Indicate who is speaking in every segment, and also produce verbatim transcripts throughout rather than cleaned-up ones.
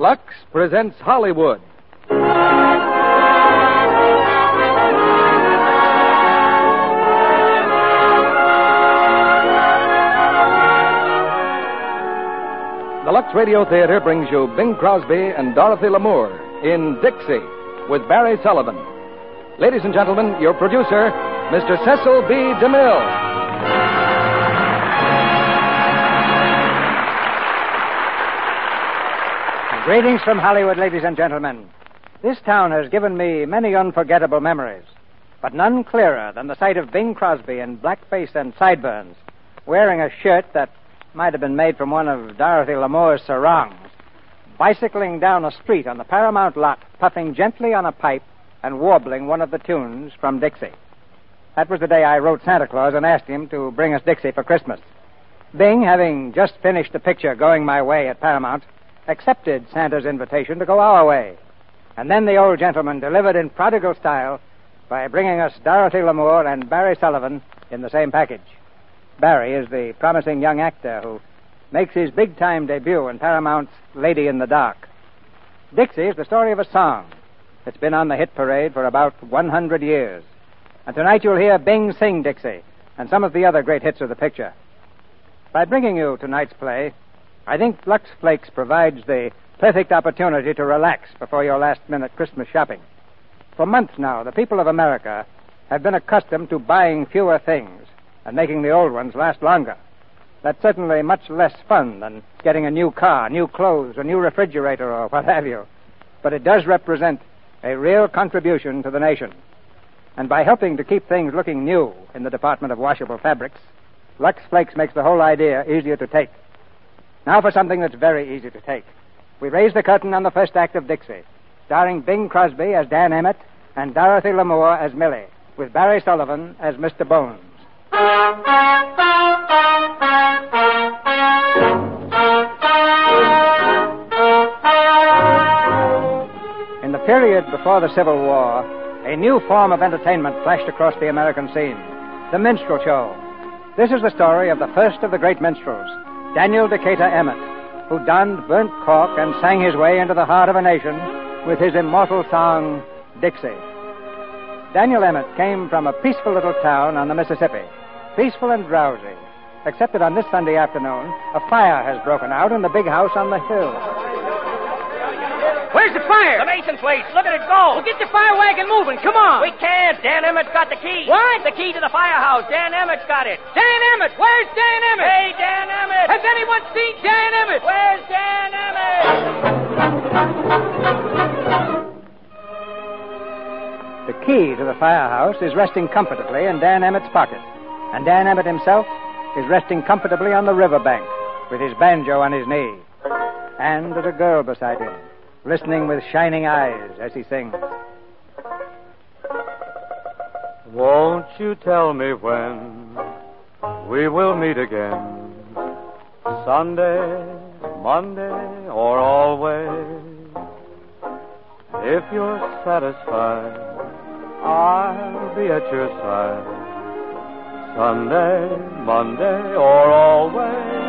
Speaker 1: Lux presents Hollywood. The Lux Radio Theater brings you Bing Crosby and Dorothy Lamour in Dixie with Barry Sullivan. Ladies and gentlemen, your producer, Mister Cecil B. DeMille.
Speaker 2: Greetings from Hollywood, ladies and gentlemen. This town has given me many unforgettable memories, but none clearer than the sight of Bing Crosby in blackface and sideburns, wearing a shirt that might have been made from one of Dorothy Lamour's sarongs, bicycling down a street on the Paramount lot, puffing gently on a pipe and warbling one of the tunes from Dixie. That was the day I wrote Santa Claus and asked him to bring us Dixie for Christmas. Bing, having just finished the picture Going My Way at Paramount, accepted Santa's invitation to go our way. And then the old gentleman delivered in prodigal style by bringing us Dorothy Lamour and Barry Sullivan in the same package. Barry is the promising young actor who makes his big-time debut in Paramount's Lady in the Dark. Dixie is the story of a song that's been on the hit parade for about one hundred years. And tonight you'll hear Bing sing Dixie and some of the other great hits of the picture. By bringing you tonight's play, I think Lux Flakes provides the perfect opportunity to relax before your last-minute Christmas shopping. For months now, the people of America have been accustomed to buying fewer things and making the old ones last longer. That's certainly much less fun than getting a new car, new clothes, a new refrigerator, or what have you. But it does represent a real contribution to the nation. And by helping to keep things looking new in the Department of Washable Fabrics, Lux Flakes makes the whole idea easier to take. Now for something that's very easy to take. We raise the curtain on the first act of Dixie, starring Bing Crosby as Dan Emmett and Dorothy Lamour as Millie, with Barry Sullivan as Mister Bones. In the period before the Civil War, a new form of entertainment flashed across the American scene, the minstrel show. This is the story of the first of the great minstrels, Daniel Decatur Emmett, who donned burnt cork and sang his way into the heart of a nation with his immortal song, Dixie. Daniel Emmett came from a peaceful little town on the Mississippi, peaceful and drowsy, except that on this Sunday afternoon, a fire has broken out in the big house on the hill.
Speaker 3: Where's the fire?
Speaker 4: The Mason's place. Look at it go.
Speaker 3: Well, get the fire wagon moving. Come on.
Speaker 4: We can't. Dan Emmett's got the key.
Speaker 3: What?
Speaker 4: The key to the firehouse. Dan Emmett's got it.
Speaker 3: Dan Emmett. Where's Dan Emmett?
Speaker 4: Hey, Dan Emmett.
Speaker 3: Has anyone seen Dan Emmett?
Speaker 4: Where's Dan Emmett?
Speaker 2: The key to the firehouse is resting comfortably in Dan Emmett's pocket. And Dan Emmett himself is resting comfortably on the riverbank with his banjo on his knee. And there's a girl beside him, listening with shining eyes as he sings.
Speaker 5: Won't you tell me when we will meet again? Sunday, Monday, or always? If you're satisfied, I'll be at your side. Sunday, Monday, or always.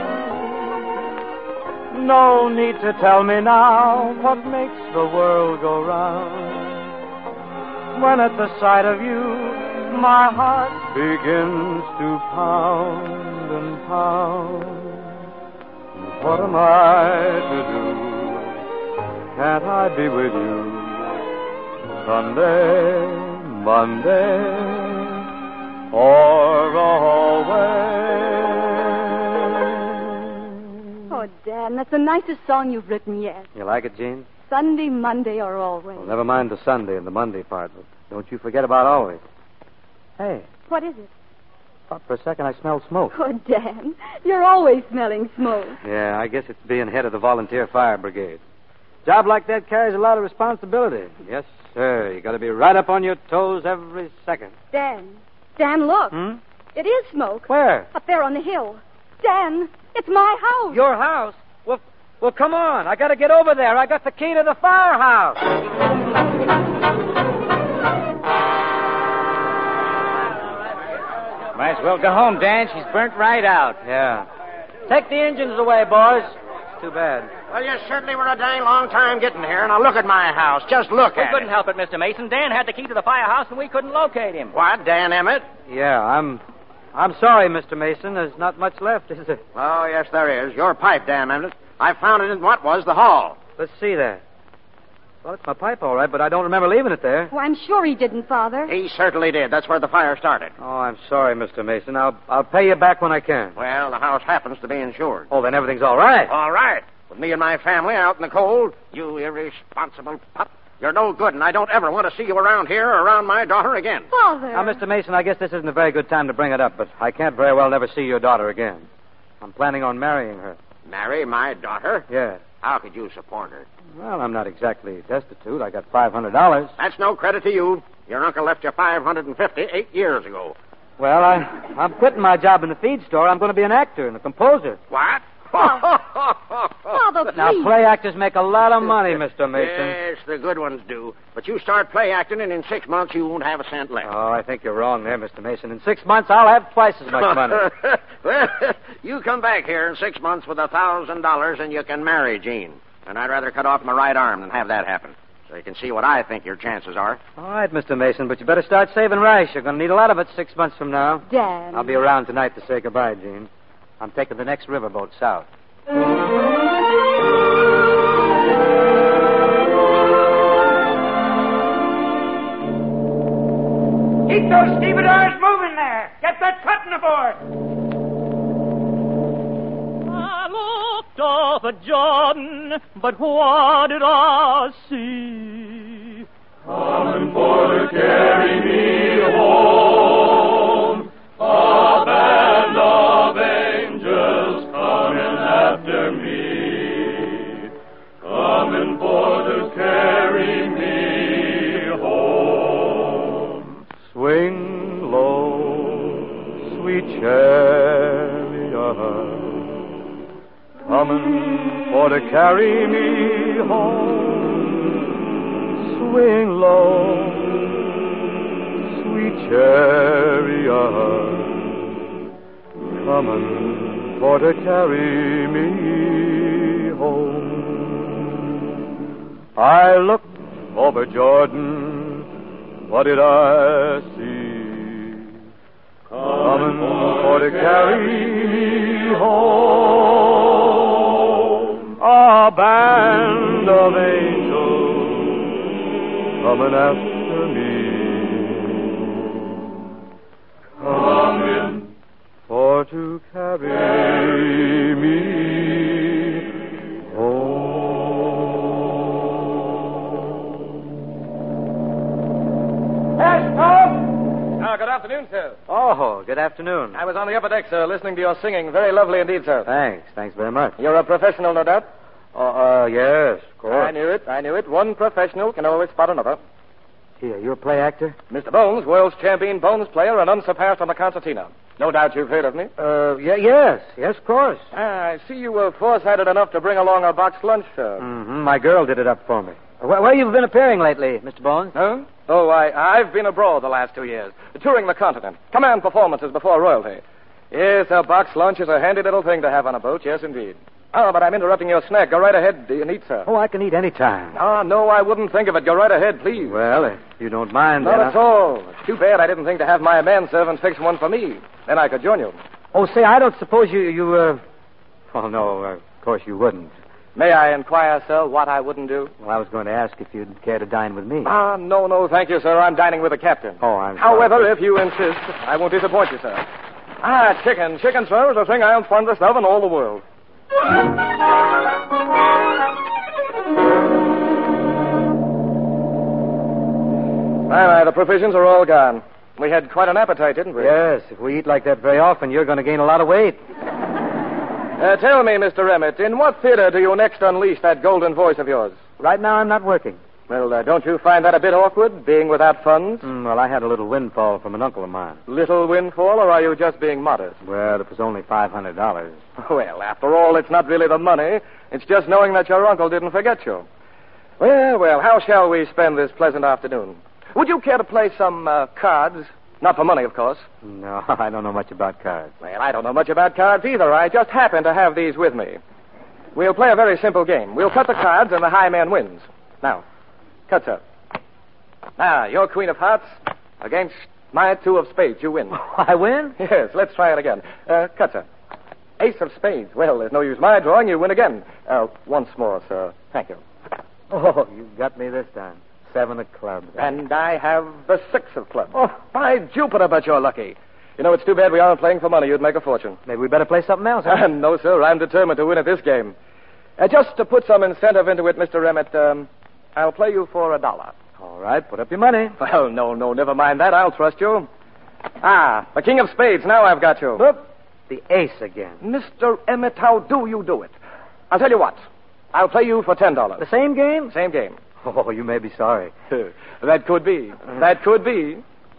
Speaker 5: No need to tell me now what makes the world go round. When at the sight of you, my heart begins to pound and pound. What am I to do? Can't I be with you? Sunday, Monday, or always?
Speaker 6: Oh, Dan, that's the nicest song you've written yet.
Speaker 5: You like it, Jean?
Speaker 6: Sunday, Monday, or always.
Speaker 5: Well, never mind the Sunday and the Monday part, but don't you forget about always. Hey,
Speaker 6: What is it?
Speaker 5: thought for a second I smelled smoke.
Speaker 6: Oh, Dan, you're always smelling smoke.
Speaker 5: Yeah, I guess it's being head of the volunteer fire brigade. Job like that carries a lot of responsibility. Yes, sir. You got to be right up on your toes every second.
Speaker 6: Dan, Dan, look.
Speaker 5: Hmm?
Speaker 6: It is smoke.
Speaker 5: Where?
Speaker 6: Up there on the hill. Dan, it's my house.
Speaker 5: Your house? Well, well, come on. I got to get over there. I got the key to the firehouse.
Speaker 3: Might as well go home, Dan. She's burnt right out.
Speaker 5: Yeah. Take the engines away, boys. Too bad.
Speaker 7: Well, you certainly were a dang long time getting here. Now look at my house. Just look
Speaker 4: We
Speaker 7: at
Speaker 4: couldn't
Speaker 7: it.
Speaker 4: help it, Mister Mason. Dan had the key to the firehouse, and we couldn't locate him.
Speaker 7: What, Dan Emmett?
Speaker 2: Yeah, I'm. I'm sorry, Mister Mason. There's not much left, is there?
Speaker 7: Oh, yes, there is. Your pipe, Dan Emmett. I found it in what was the hall.
Speaker 2: Let's see there. Well, it's my pipe, all right, but I don't remember leaving it there.
Speaker 6: Oh, I'm sure he didn't, Father.
Speaker 7: He certainly did. That's where the fire started.
Speaker 2: Oh, I'm sorry, Mister Mason. I'll I'll pay you back when I can.
Speaker 7: Well, the house happens to be insured.
Speaker 2: Oh, then everything's all right.
Speaker 7: All right. With me and my family out in the cold, you irresponsible pup. You're no good, and I don't ever want to see you around here or around my daughter again.
Speaker 6: Father.
Speaker 2: Now, Mister Mason, I guess this isn't a very good time to bring it up, but I can't very well never see your daughter again. I'm planning on marrying her.
Speaker 7: Marry my daughter?
Speaker 2: Yeah.
Speaker 7: How could you support her?
Speaker 2: Well, I'm not exactly destitute. I got five hundred dollars.
Speaker 7: That's no credit to you. Your uncle left you five hundred fifty eight years ago.
Speaker 2: Well, I, I'm quitting my job in the feed store. I'm going to be an actor and a composer.
Speaker 7: What?
Speaker 6: Father, please.
Speaker 2: Now, play actors make a lot of money, Mister Mason.
Speaker 7: Yes, the good ones do. But you start play acting, and in six months you won't have a cent left.
Speaker 2: Oh, I think you're wrong there, Mister Mason. In six months, I'll have twice as much money.
Speaker 7: Well, you come back here in six months with a thousand dollars, and you can marry Jean. And I'd rather cut off my right arm than have that happen. So you can see what I think your chances are.
Speaker 2: All right, Mister Mason, but you better start saving rice. You're going to need a lot of it six months from now.
Speaker 6: Dan.
Speaker 2: I'll be around tonight to say goodbye, Jean. I'm taking the next riverboat south.
Speaker 3: Keep those stevedores moving there. Get that cotton aboard.
Speaker 4: I looked off at Jordan, but what did I see?
Speaker 5: Coming for to carry me home, a band of angels coming after me, coming for to carry me home. Swing low, sweet chariot, coming for to carry me home. Swing low, sweet chariot, coming for to carry me home. I looked over Jordan, what did I see? Coming for to carry me home. A band of angels coming after me, coming for to carry me home.
Speaker 3: Yes, Tom?
Speaker 1: Ah, good afternoon, sir.
Speaker 2: Oh, good afternoon.
Speaker 1: I was on the upper deck, sir, listening to your singing. Very lovely indeed, sir.
Speaker 2: Thanks. Thanks very much.
Speaker 1: You're a professional, no doubt?
Speaker 2: Uh, uh yes, of course.
Speaker 1: I knew it. I knew it. One professional can always spot another.
Speaker 2: Here, you're a play actor?
Speaker 1: Mister Bones, world's champion bones player and unsurpassed on the concertina. No doubt you've heard of me.
Speaker 2: Uh, yeah, yes. Yes, of course.
Speaker 1: Ah, I see you were foresighted enough to bring along a box lunch, sir.
Speaker 2: Mm-hmm. My girl did it up for me. Where, where you been appearing lately, Mister Bones?
Speaker 1: Huh? Oh, I, I've been abroad the last two years, touring the continent. Command performances before royalty. Yes, a box lunch is a handy little thing to have on a boat, yes, indeed. Oh, but I'm interrupting your snack. Go right ahead. Do you eat, sir?
Speaker 2: Oh, I can eat any time.
Speaker 1: Ah, no, I wouldn't think of it. Go right ahead, please.
Speaker 2: Well, if you don't mind,
Speaker 1: Not
Speaker 2: then
Speaker 1: at
Speaker 2: I...
Speaker 1: all. It's too bad I didn't think to have my manservant fix one for me. Then I could join you.
Speaker 2: Oh, say, I don't suppose you, you, uh... Oh, no, uh, of course you wouldn't.
Speaker 1: May I inquire, sir, what I wouldn't do?
Speaker 2: Well, I was going to ask if you'd care to dine with me.
Speaker 1: Ah, no, no, thank you, sir. I'm dining with the captain.
Speaker 2: Oh, I'm
Speaker 1: However,
Speaker 2: sorry.
Speaker 1: if you insist, I won't disappoint you, sir. Ah, chicken. Chicken, sir, is the thing I am fondest of in all the world. Aye, aye, the provisions are all gone. We had quite an appetite, didn't we?
Speaker 2: Yes, if we eat like that very often, you're going to gain a lot of weight.
Speaker 1: Uh, tell me, Mister Emmett, in what theater do you next unleash that golden voice of yours?
Speaker 2: Right now, I'm not working.
Speaker 1: Well, uh, don't you find that a bit awkward, being without funds?
Speaker 2: Mm, well, I had a little windfall from an uncle of mine.
Speaker 1: Little windfall, or are you just being modest?
Speaker 2: Well, it was only five hundred dollars.
Speaker 1: Well, after all, it's not really the money. It's just knowing that your uncle didn't forget you. Well, well, how shall we spend this pleasant afternoon? Would you care to play some uh, cards? Not for money, of course.
Speaker 2: No, I don't know much about cards.
Speaker 1: Well, I don't know much about cards either. I just happen to have these with me. We'll play a very simple game. We'll cut the cards and the high man wins. Now, cut, sir. Now, your queen of hearts against my two of spades. You win.
Speaker 2: I win?
Speaker 1: Yes, let's try it again. Uh, cut, sir. Ace of spades. Well, there's no use my drawing. You win again. Uh, once more, sir. Thank you.
Speaker 2: Oh, you got me this time. Seven of clubs.
Speaker 1: And I have the six of clubs. Oh, by Jupiter, but you're lucky. You know, it's too bad we aren't playing for money. You'd make a fortune.
Speaker 2: Maybe we better play something else, huh?
Speaker 1: No, sir. I'm determined to win at this game. Uh, just to put some incentive into it, Mister Emmett, um, I'll play you for a dollar.
Speaker 2: All right, put up your money.
Speaker 1: Well, no, no, never mind that. I'll trust you. Ah, the king of spades. Now I've got you.
Speaker 2: Whoop. The ace again.
Speaker 1: Mister Emmett, how do you do it? I'll tell you what. I'll play you for ten dollars.
Speaker 2: The same game?
Speaker 1: Same game.
Speaker 2: Oh, you may be sorry.
Speaker 1: That could be. That could be.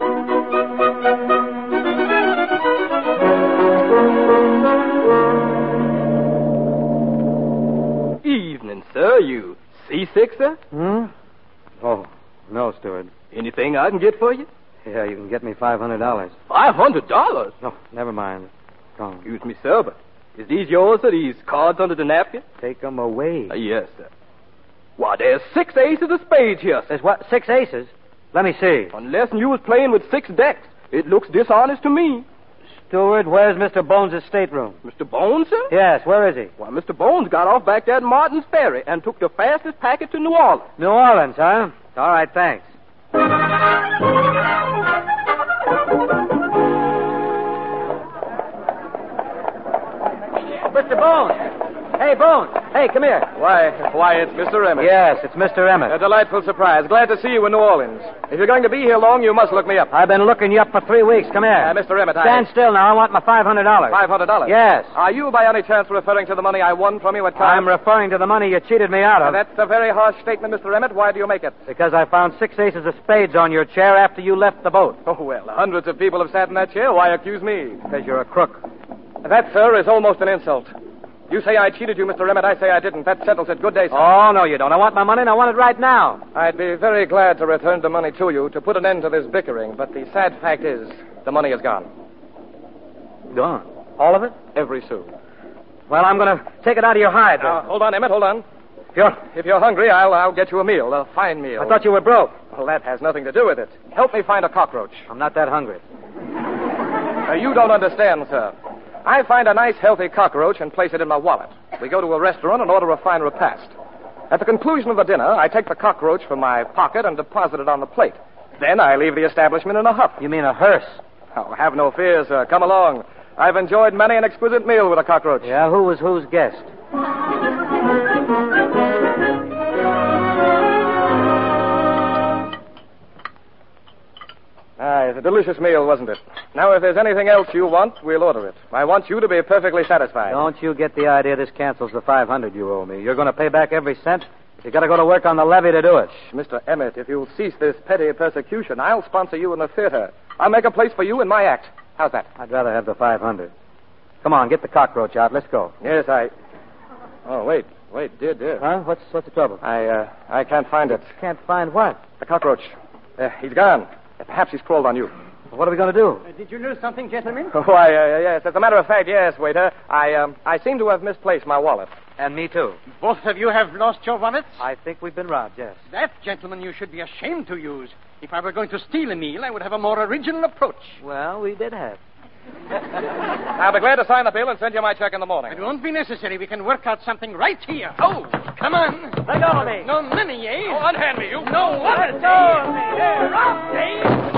Speaker 8: Evening, sir. You seasick, sir?
Speaker 2: Hmm? Oh, no, Steward.
Speaker 8: Anything I can get for you?
Speaker 2: Yeah, you can get me five hundred dollars.
Speaker 8: Five hundred dollars?
Speaker 2: No, never mind. Go on.
Speaker 8: Excuse me, sir, but is these yours, sir? These cards under the napkin?
Speaker 2: Take them away.
Speaker 8: Uh, yes, sir. Why, there's six aces of spades here, sir.
Speaker 2: There's what? Six aces? Let me see.
Speaker 8: Unless you was playing with six decks. It looks dishonest to me.
Speaker 2: Steward, where's Mister Bones' stateroom?
Speaker 8: Mister Bones, sir?
Speaker 2: Yes, where is he?
Speaker 8: Why, Mister Bones got off back there at Martin's Ferry and took the fastest packet to New Orleans.
Speaker 2: New Orleans, huh? All right, thanks. Mister Bones! Hey, Bones! Hey, come here.
Speaker 1: Why, why, it's Mister Emmett.
Speaker 2: Yes, it's Mister Emmett.
Speaker 1: A delightful surprise. Glad to see you in New Orleans. If you're going to be here long, you must look me up.
Speaker 2: I've been looking you up for three weeks. Come here.
Speaker 1: Uh, Mister Emmett,
Speaker 2: Stand
Speaker 1: I...
Speaker 2: still now. I want my five hundred dollars.
Speaker 1: Five hundred dollars?
Speaker 2: Yes.
Speaker 1: Are you, by any chance, referring to the money I won from you at cards?
Speaker 2: I'm referring to the money you cheated me out
Speaker 1: Uh,
Speaker 2: of.
Speaker 1: that's a very harsh statement, Mister Emmett. Why do you make it?
Speaker 2: Because I found six aces of spades on your chair after you left the boat.
Speaker 1: Oh, well, hundreds of people have sat in that chair. Why accuse me?
Speaker 2: Because you're a crook.
Speaker 1: That, sir, is almost an insult. You say I cheated you, Mister Emmett. I say I didn't. That settles it. Good day, sir.
Speaker 2: Oh, no, you don't. I want my money, and I want it right now.
Speaker 1: I'd be very glad to return the money to you to put an end to this bickering, but the sad fact is the money is gone.
Speaker 2: Gone? All of it?
Speaker 1: Every sou.
Speaker 2: Well, I'm going to take it out of your hide.
Speaker 1: Now, hold on, Emmett, hold on.
Speaker 2: If you're...
Speaker 1: If you're hungry, I'll, I'll get you a meal, a fine meal.
Speaker 2: I thought you were broke.
Speaker 1: Well, that has nothing to do with it. Help me find a cockroach.
Speaker 2: I'm not that hungry.
Speaker 1: Uh, you don't understand, sir. I find a nice, healthy cockroach and place it in my wallet. We go to a restaurant and order a fine repast. At the conclusion of the dinner, I take the cockroach from my pocket and deposit it on the plate. Then I leave the establishment in a huff.
Speaker 2: You mean a hearse?
Speaker 1: Oh, have no fear, sir. Come along. I've enjoyed many an exquisite meal with a cockroach.
Speaker 2: Yeah, who was whose guest?
Speaker 1: Ah, it's a delicious meal, wasn't it? Now, if there's anything else you want, we'll order it. I want you to be perfectly satisfied.
Speaker 2: Don't you get the idea this cancels the five hundred you owe me. You're going to pay back every cent. You got to go to work on the levee to do it.
Speaker 1: Mister Emmett, if you'll cease this petty persecution, I'll sponsor you in the theater. I'll make a place for you in my act. How's that?
Speaker 2: I'd rather have the five hundred. Come on, get the cockroach out. Let's go.
Speaker 1: Yes, I... Oh, wait. Wait, dear, dear.
Speaker 2: Huh? What's what's the trouble?
Speaker 1: I, uh, I can't find it.
Speaker 2: Can't find what?
Speaker 1: The cockroach. Uh, he's gone. Perhaps he's crawled on you.
Speaker 2: What are we going to do?
Speaker 3: Uh, did you lose something, gentlemen?
Speaker 1: Why, uh, yes. As a matter of fact, yes, waiter. I, um, I seem to have misplaced my wallet.
Speaker 2: And me too.
Speaker 3: Both of you have lost your wallets?
Speaker 2: I think we've been robbed, yes.
Speaker 3: That, gentlemen, you should be ashamed to use. If I were going to steal a meal, I would have a more original approach.
Speaker 2: Well, we did have.
Speaker 1: I'll be glad to sign the bill and send you my check in the morning.
Speaker 3: It won't be necessary. We can work out something right here. Oh, come on.
Speaker 2: Let go of me.
Speaker 3: No money, eh?
Speaker 1: Oh, unhand me, you.
Speaker 3: No wallet,
Speaker 2: Let go of me.
Speaker 3: eh? Robbed, eh?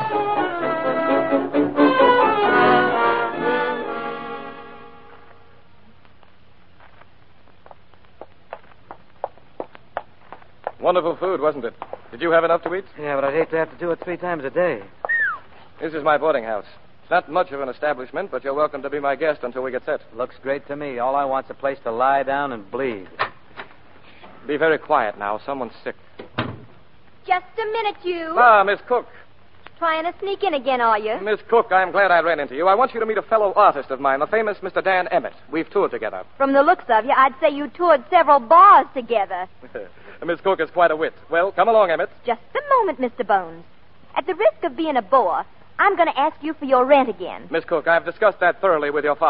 Speaker 1: Wonderful food, wasn't it? Did you have enough to eat?
Speaker 2: Yeah, but I'd hate to have to do it three times a day.
Speaker 1: This is my boarding house. It's not much of an establishment, but you're welcome to be my guest until we get set.
Speaker 2: Looks great to me. All I want's a place to lie down and bleed.
Speaker 1: Be very quiet now. Someone's sick.
Speaker 6: Just a minute, you.
Speaker 1: Ah, Miss Cook.
Speaker 6: Trying to sneak in again, are you?
Speaker 1: Miss Cook, I'm glad I ran into you. I want you to meet a fellow artist of mine, the famous Mister Dan Emmett. We've toured together.
Speaker 6: From the looks of you, I'd say you toured several bars together.
Speaker 1: Miss Cook is quite a wit. Well, come along, Emmett.
Speaker 6: Just a moment, Mister Bones. At the risk of being a bore, I'm going to ask you for your rent again.
Speaker 1: Miss Cook, I've discussed that thoroughly with your father.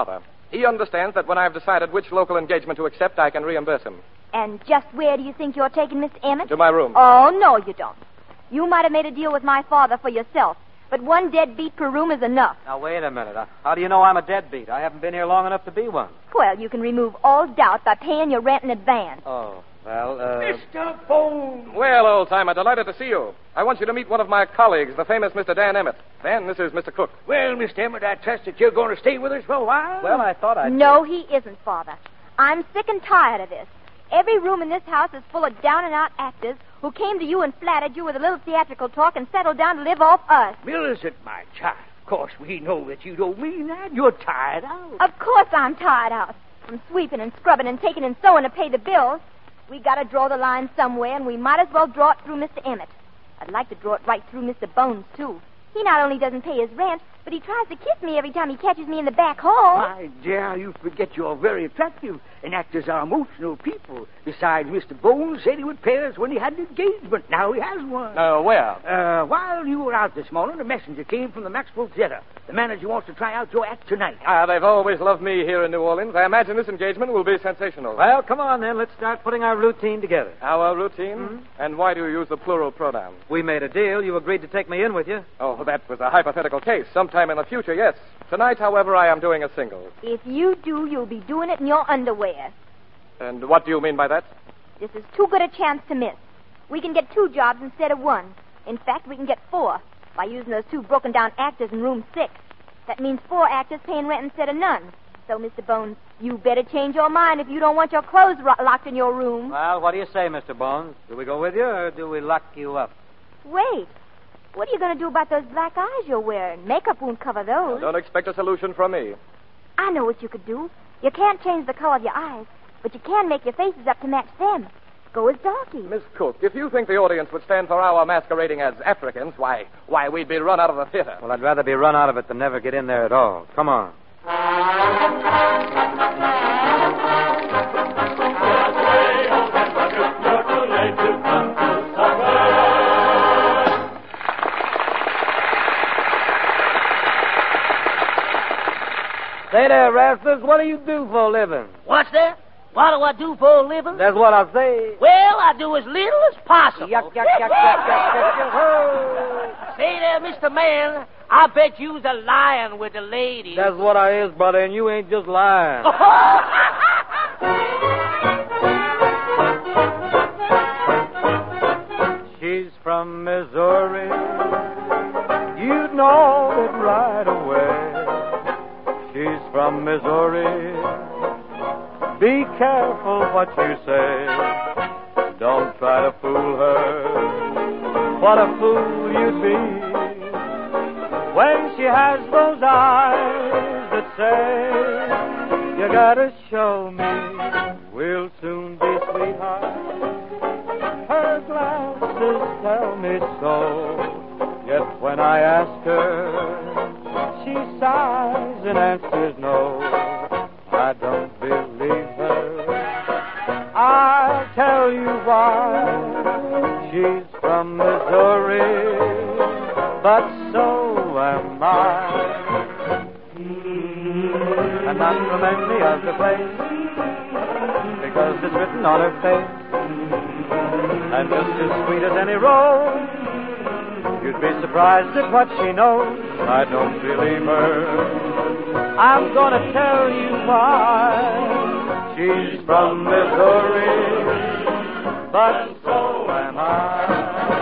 Speaker 1: He understands that when I've decided which local engagement to accept, I can reimburse him.
Speaker 9: And just where do you think you're taking Mister Emmett?
Speaker 1: To my room.
Speaker 9: Oh, no, you don't. You might have made a deal with my father for yourself, but one deadbeat per room is enough.
Speaker 2: Now, wait a minute. How do you know I'm a deadbeat? I haven't been here long enough to be one.
Speaker 9: Well, you can remove all doubt by paying your rent in advance.
Speaker 2: Oh, well, uh...
Speaker 3: Mister Bones!
Speaker 1: Well, old-timer, delighted to see you. I want you to meet one of my colleagues, the famous Mister Dan Emmett. Dan, this is Mister Cook.
Speaker 3: Well, Mister Emmett, I trust that you're going to stay with us for a while?
Speaker 2: Well, I thought I'd...
Speaker 9: No, he isn't, Father. I'm sick and tired of this. Every room in this house is full of down-and-out actors who came to you and flattered you with a little theatrical talk and settled down to live off us.
Speaker 3: Millicent, my child, of course we know that you don't mean that. You're tired out.
Speaker 9: Of course I'm tired out. From sweeping and scrubbing and taking and sewing to pay the bills. We got to draw the line somewhere, and we might as well draw it through Mister Emmett. I'd like to draw it right through Mister Bones, too. He not only doesn't pay his rent, but he tries to kiss me every time he catches me in the back hall.
Speaker 3: My dear, you forget you're very attractive, and actors are emotional people. Besides, Mister Bones said he would pay us when he had an engagement. Now he has one.
Speaker 1: Uh, where?
Speaker 3: Uh, while you were out this morning, a messenger came from the Maxwell Theater. The manager wants to try out your act tonight.
Speaker 1: Ah, they've always loved me here in New Orleans. I imagine this engagement will be sensational.
Speaker 2: Well, come on, then. Let's start putting our routine together.
Speaker 1: Our routine?
Speaker 2: Mm-hmm.
Speaker 1: And why do you use the plural pronoun?
Speaker 2: We made a deal. You agreed to take me in with you.
Speaker 1: Oh, that was a hypothetical case. Sometime in the future, yes. Tonight, however, I am doing a single.
Speaker 9: If you do, you'll be doing it in your underwear.
Speaker 1: And what do you mean by that?
Speaker 9: This is too good a chance to miss. We can get two jobs instead of one. In fact, we can get four by using those two broken-down actors in room six. That means four actors paying rent instead of none. So, Mister Bones, you better change your mind if you don't want your clothes ro- locked in your room.
Speaker 2: Well, what do you say, Mister Bones? Do we go with you, or do we lock you up?
Speaker 9: Wait. What are you going to do about those black eyes you're wearing? Makeup won't cover those.
Speaker 1: Don't expect a solution from me.
Speaker 9: I know what you could do. You can't change the color of your eyes, but you can make your faces up to match them. Go as darkies.
Speaker 1: Miss Cook, if you think the audience would stand for our masquerading as Africans, why, why, we'd be run out of the theater.
Speaker 2: Well, I'd rather be run out of it than never get in there at all. Come on. Say there, Rastus, what do you do for a living?
Speaker 10: What's that? What do I do for a living?
Speaker 2: That's what I say.
Speaker 10: Well, I do as little as possible.
Speaker 2: Yuck, yuck, yuck, yuck, yuck, yuck, yuck. Oh.
Speaker 10: Say there, Mister Man, I bet you's a lying with the ladies.
Speaker 2: That's what I is, brother, and you ain't just lying. She's from Missouri. You'd know it right away. She's from Missouri. Be careful what you say. Don't try to fool her. What a fool you'd be when she has those eyes that say, you gotta show me. We'll soon be sweethearts. Her glasses tell me so. Yet when I ask her, she sighs and answers no. I don't believe her. I'll tell you why. She's from Missouri, but so am I. And not from any other place, because it's written on her face. And just as sweet as any rose, you'd be surprised at what she knows. I don't believe her. I'm gonna tell you why. She's from Missouri, but so am I.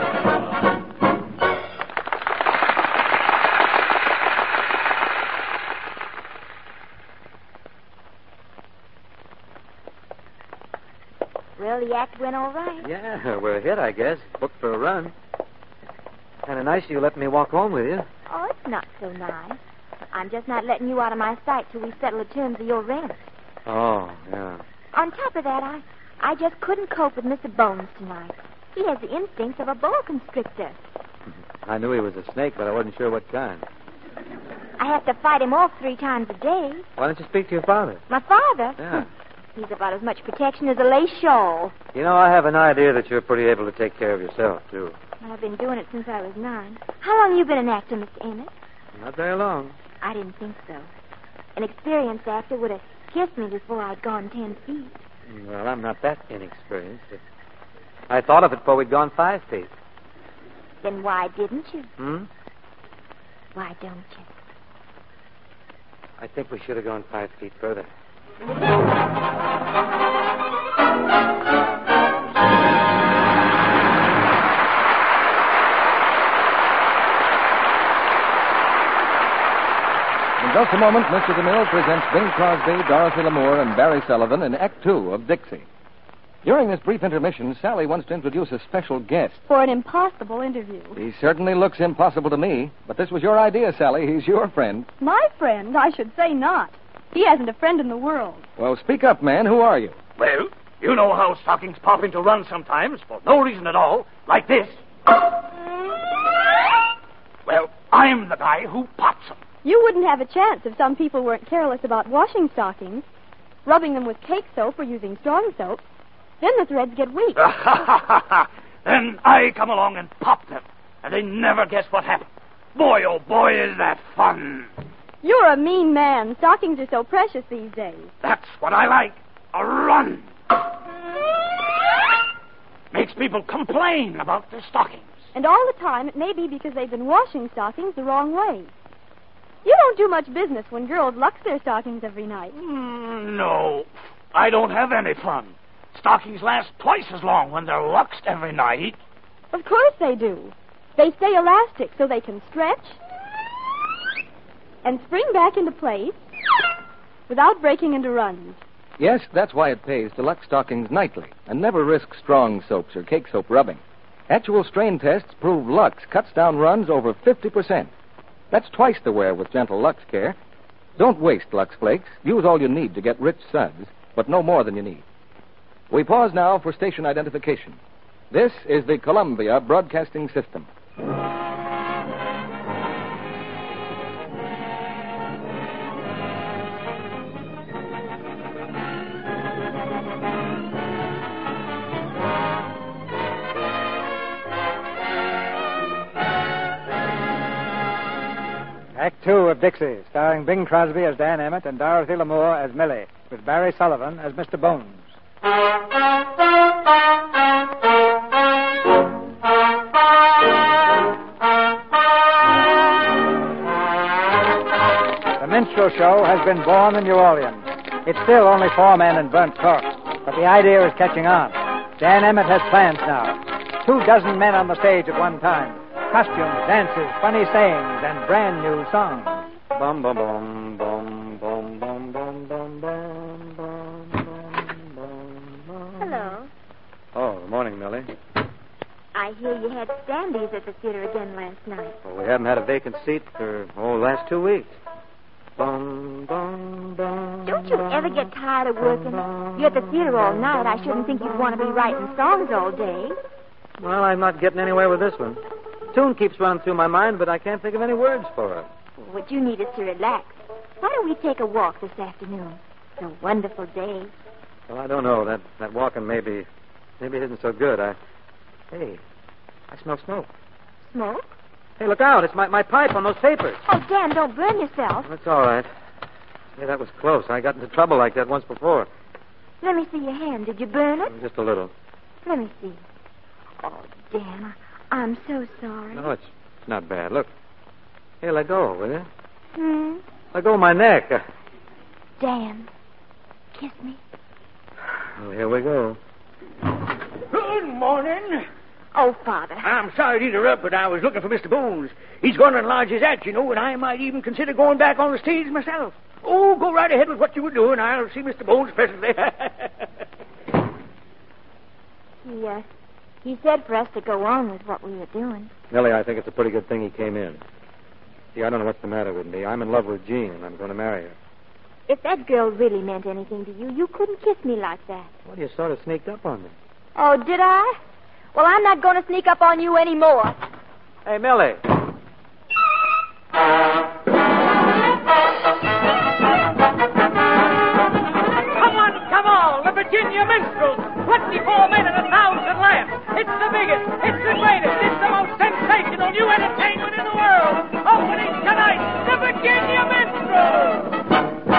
Speaker 9: Well, the act went all right.
Speaker 2: Yeah, we're a hit, I guess. Booked for a run. Kind of nice you let me walk home with you.
Speaker 9: Oh, it's not so nice. I'm just not letting you out of my sight till we settle the terms of your rent.
Speaker 2: Oh, yeah.
Speaker 9: On top of that, I, I just couldn't cope with Mister Bones tonight. He has the instincts of a boa constrictor.
Speaker 2: I knew he was a snake, but I wasn't sure what kind.
Speaker 9: I have to fight him off three times a day.
Speaker 2: Why don't you speak to your father?
Speaker 9: My father?
Speaker 2: Yeah.
Speaker 9: He's about as much protection as a lace shawl.
Speaker 2: You know, I have an idea that you're pretty able to take care of yourself, too.
Speaker 9: I've been doing it since I was nine. How long have you been an actor, Mister Emmett?
Speaker 2: Not very long.
Speaker 9: I didn't think so. An experienced actor would have kissed me before I'd gone ten feet.
Speaker 2: Well, I'm not that inexperienced. I thought of it before we'd gone five feet.
Speaker 9: Then why didn't you?
Speaker 2: Hmm?
Speaker 9: Why don't you?
Speaker 2: I think we should have gone five feet further.
Speaker 1: In just a moment, Mister DeMille presents Bing Crosby, Dorothy Lamour, and Barry Sullivan in Act Two of Dixie. During this brief intermission, Sally wants to introduce a special guest.
Speaker 6: For an impossible interview.
Speaker 1: He certainly looks impossible to me, but this was your idea, Sally. He's your friend.
Speaker 6: My friend? I should say not. He hasn't a friend in the world.
Speaker 1: Well, speak up, man. Who are you?
Speaker 11: Well, you know how stockings pop into runs sometimes, for no reason at all, like this. Well, I'm the guy who pops them.
Speaker 6: You wouldn't have a chance if some people weren't careless about washing stockings, rubbing them with cake soap or using strong soap. Then the threads get weak.
Speaker 11: Then I come along and pop them, and they never guess what happened. Boy, oh boy, is that fun.
Speaker 6: You're a mean man. Stockings are so precious these days.
Speaker 11: That's what I like. A run. Makes people complain about their stockings.
Speaker 6: And all the time, it may be because they've been washing stockings the wrong way. You don't do much business when girls lux their stockings every night.
Speaker 11: Mm, no, I don't have any fun. Stockings last twice as long when they're luxed every night.
Speaker 6: Of course they do. They stay elastic so they can stretch and spring back into place without breaking into runs.
Speaker 1: Yes, that's why it pays to lux stockings nightly and never risk strong soaps or cake soap rubbing. Actual strain tests prove Lux cuts down runs over fifty percent. That's twice the wear with gentle Lux Care. Don't waste Lux Flakes. Use all you need to get rich suds, but no more than you need. We pause now for station identification. This is the Columbia Broadcasting System.
Speaker 2: Act Two of Dixie, starring Bing Crosby as Dan Emmett and Dorothy Lamour as Millie, with Barry Sullivan as Mister Bones. The minstrel show has been born in New Orleans. It's still only four men and burnt corpse, but the idea is catching on. Dan Emmett has plans now. Two dozen men on the stage at one time. Costumes, dances, funny sayings, and brand new songs. Bum bum bum bum bum bum bum bum bum bum bum.
Speaker 9: Hello.
Speaker 2: Oh, good morning, Millie.
Speaker 9: I hear you had standees at the theater again last night.
Speaker 2: Well, we haven't had a vacant seat for, oh, the last two weeks. Bum, bum, bum,
Speaker 9: Don't you ever get tired of working? You're at the theater all night. I shouldn't think you'd want to be writing songs all day.
Speaker 2: Well, I'm not getting anywhere with this one. Tune keeps running through my mind, but I can't think of any words for it.
Speaker 9: What you need is to relax. Why don't we take a walk this afternoon? It's a wonderful day.
Speaker 2: Well, I don't know. That that walking maybe, maybe isn't so good. I, hey, I smell smoke.
Speaker 9: Smoke?
Speaker 2: Hey, look out! It's my, my pipe on those papers.
Speaker 9: Oh, Dan, don't burn yourself.
Speaker 2: That's all right. Hey, that was close. I got into trouble like that once before.
Speaker 9: Let me see your hand. Did you burn it?
Speaker 2: Just a little.
Speaker 9: Let me see. Oh, Dan, I, I'm so sorry.
Speaker 2: No, it's not bad. Look. Hey, let go, will you?
Speaker 9: Hmm?
Speaker 2: Let go of my neck. Uh,
Speaker 9: Dan, kiss me.
Speaker 2: Well, here we go.
Speaker 3: Good morning.
Speaker 9: Oh, Father.
Speaker 3: I'm sorry to interrupt, but I was looking for Mister Bones. He's going to enlarge his act, you know, and I might even consider going back on the stage myself. Oh, go right ahead with what you were doing. I'll see Mister Bones presently.
Speaker 9: he, uh, he said for us to go on with what we were doing.
Speaker 2: Millie, I think it's a pretty good thing he came in. See, I don't know what's the matter with me. I'm in love with Jean, and I'm going to marry her.
Speaker 9: If that girl really meant anything to you, you couldn't kiss me like that.
Speaker 2: Well, you sort of sneaked up on me.
Speaker 9: Oh, did I? Well, I'm not going to sneak up on you anymore.
Speaker 2: Hey, Millie.
Speaker 10: Come on, come on, the Virginia Minstrels. twenty-four men and a thousand laughs. It's the biggest, it's the greatest, it's the most sensational new entertainment in the world. Opening tonight, the Virginia Minstrels.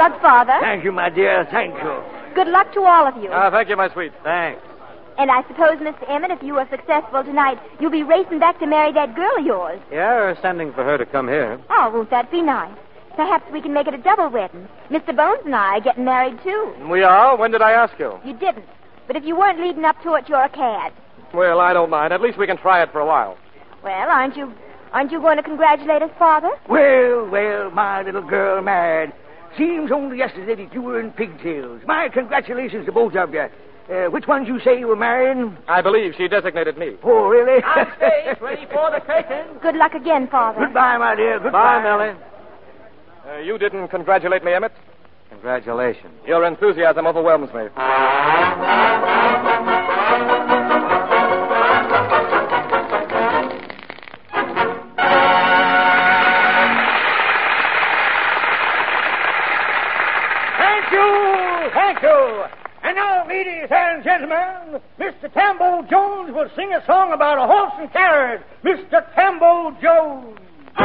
Speaker 9: proud father.
Speaker 3: Thank you, my dear. Thank you.
Speaker 9: Good luck to all of you.
Speaker 1: Ah, thank you, my sweet.
Speaker 2: Thanks.
Speaker 9: And I suppose, Mister Emmett, if you are successful tonight, you'll be racing back to marry that girl of yours.
Speaker 2: Yeah, or sending for her to come here.
Speaker 9: Oh, won't that be nice? Perhaps we can make it a double wedding. Mister Bones and I are getting married, too.
Speaker 1: We are? When did I ask you?
Speaker 9: You didn't. But if you weren't leading up to it, you're a cad.
Speaker 1: Well, I don't mind. At least we can try it for a while.
Speaker 9: Well, aren't you aren't you going to congratulate us, Father?
Speaker 3: Well, well, my little girl married. Seems only yesterday that you were in pigtails. My congratulations to both of you. Uh, which ones you say you were marrying?
Speaker 1: I believe she designated me.
Speaker 3: Oh, really?
Speaker 4: On stage, ready for the curtain.
Speaker 9: Good luck again, Father.
Speaker 3: Goodbye, my dear. Goodbye.
Speaker 2: Bye, Millie.
Speaker 1: Uh, you didn't congratulate me, Emmett?
Speaker 2: Congratulations.
Speaker 1: Your enthusiasm overwhelms me.
Speaker 3: Thank you. Thank you. And now, ladies and gentlemen, Mister Tambo Jones will sing a song about a horse and carriage. Mister Tambo Jones.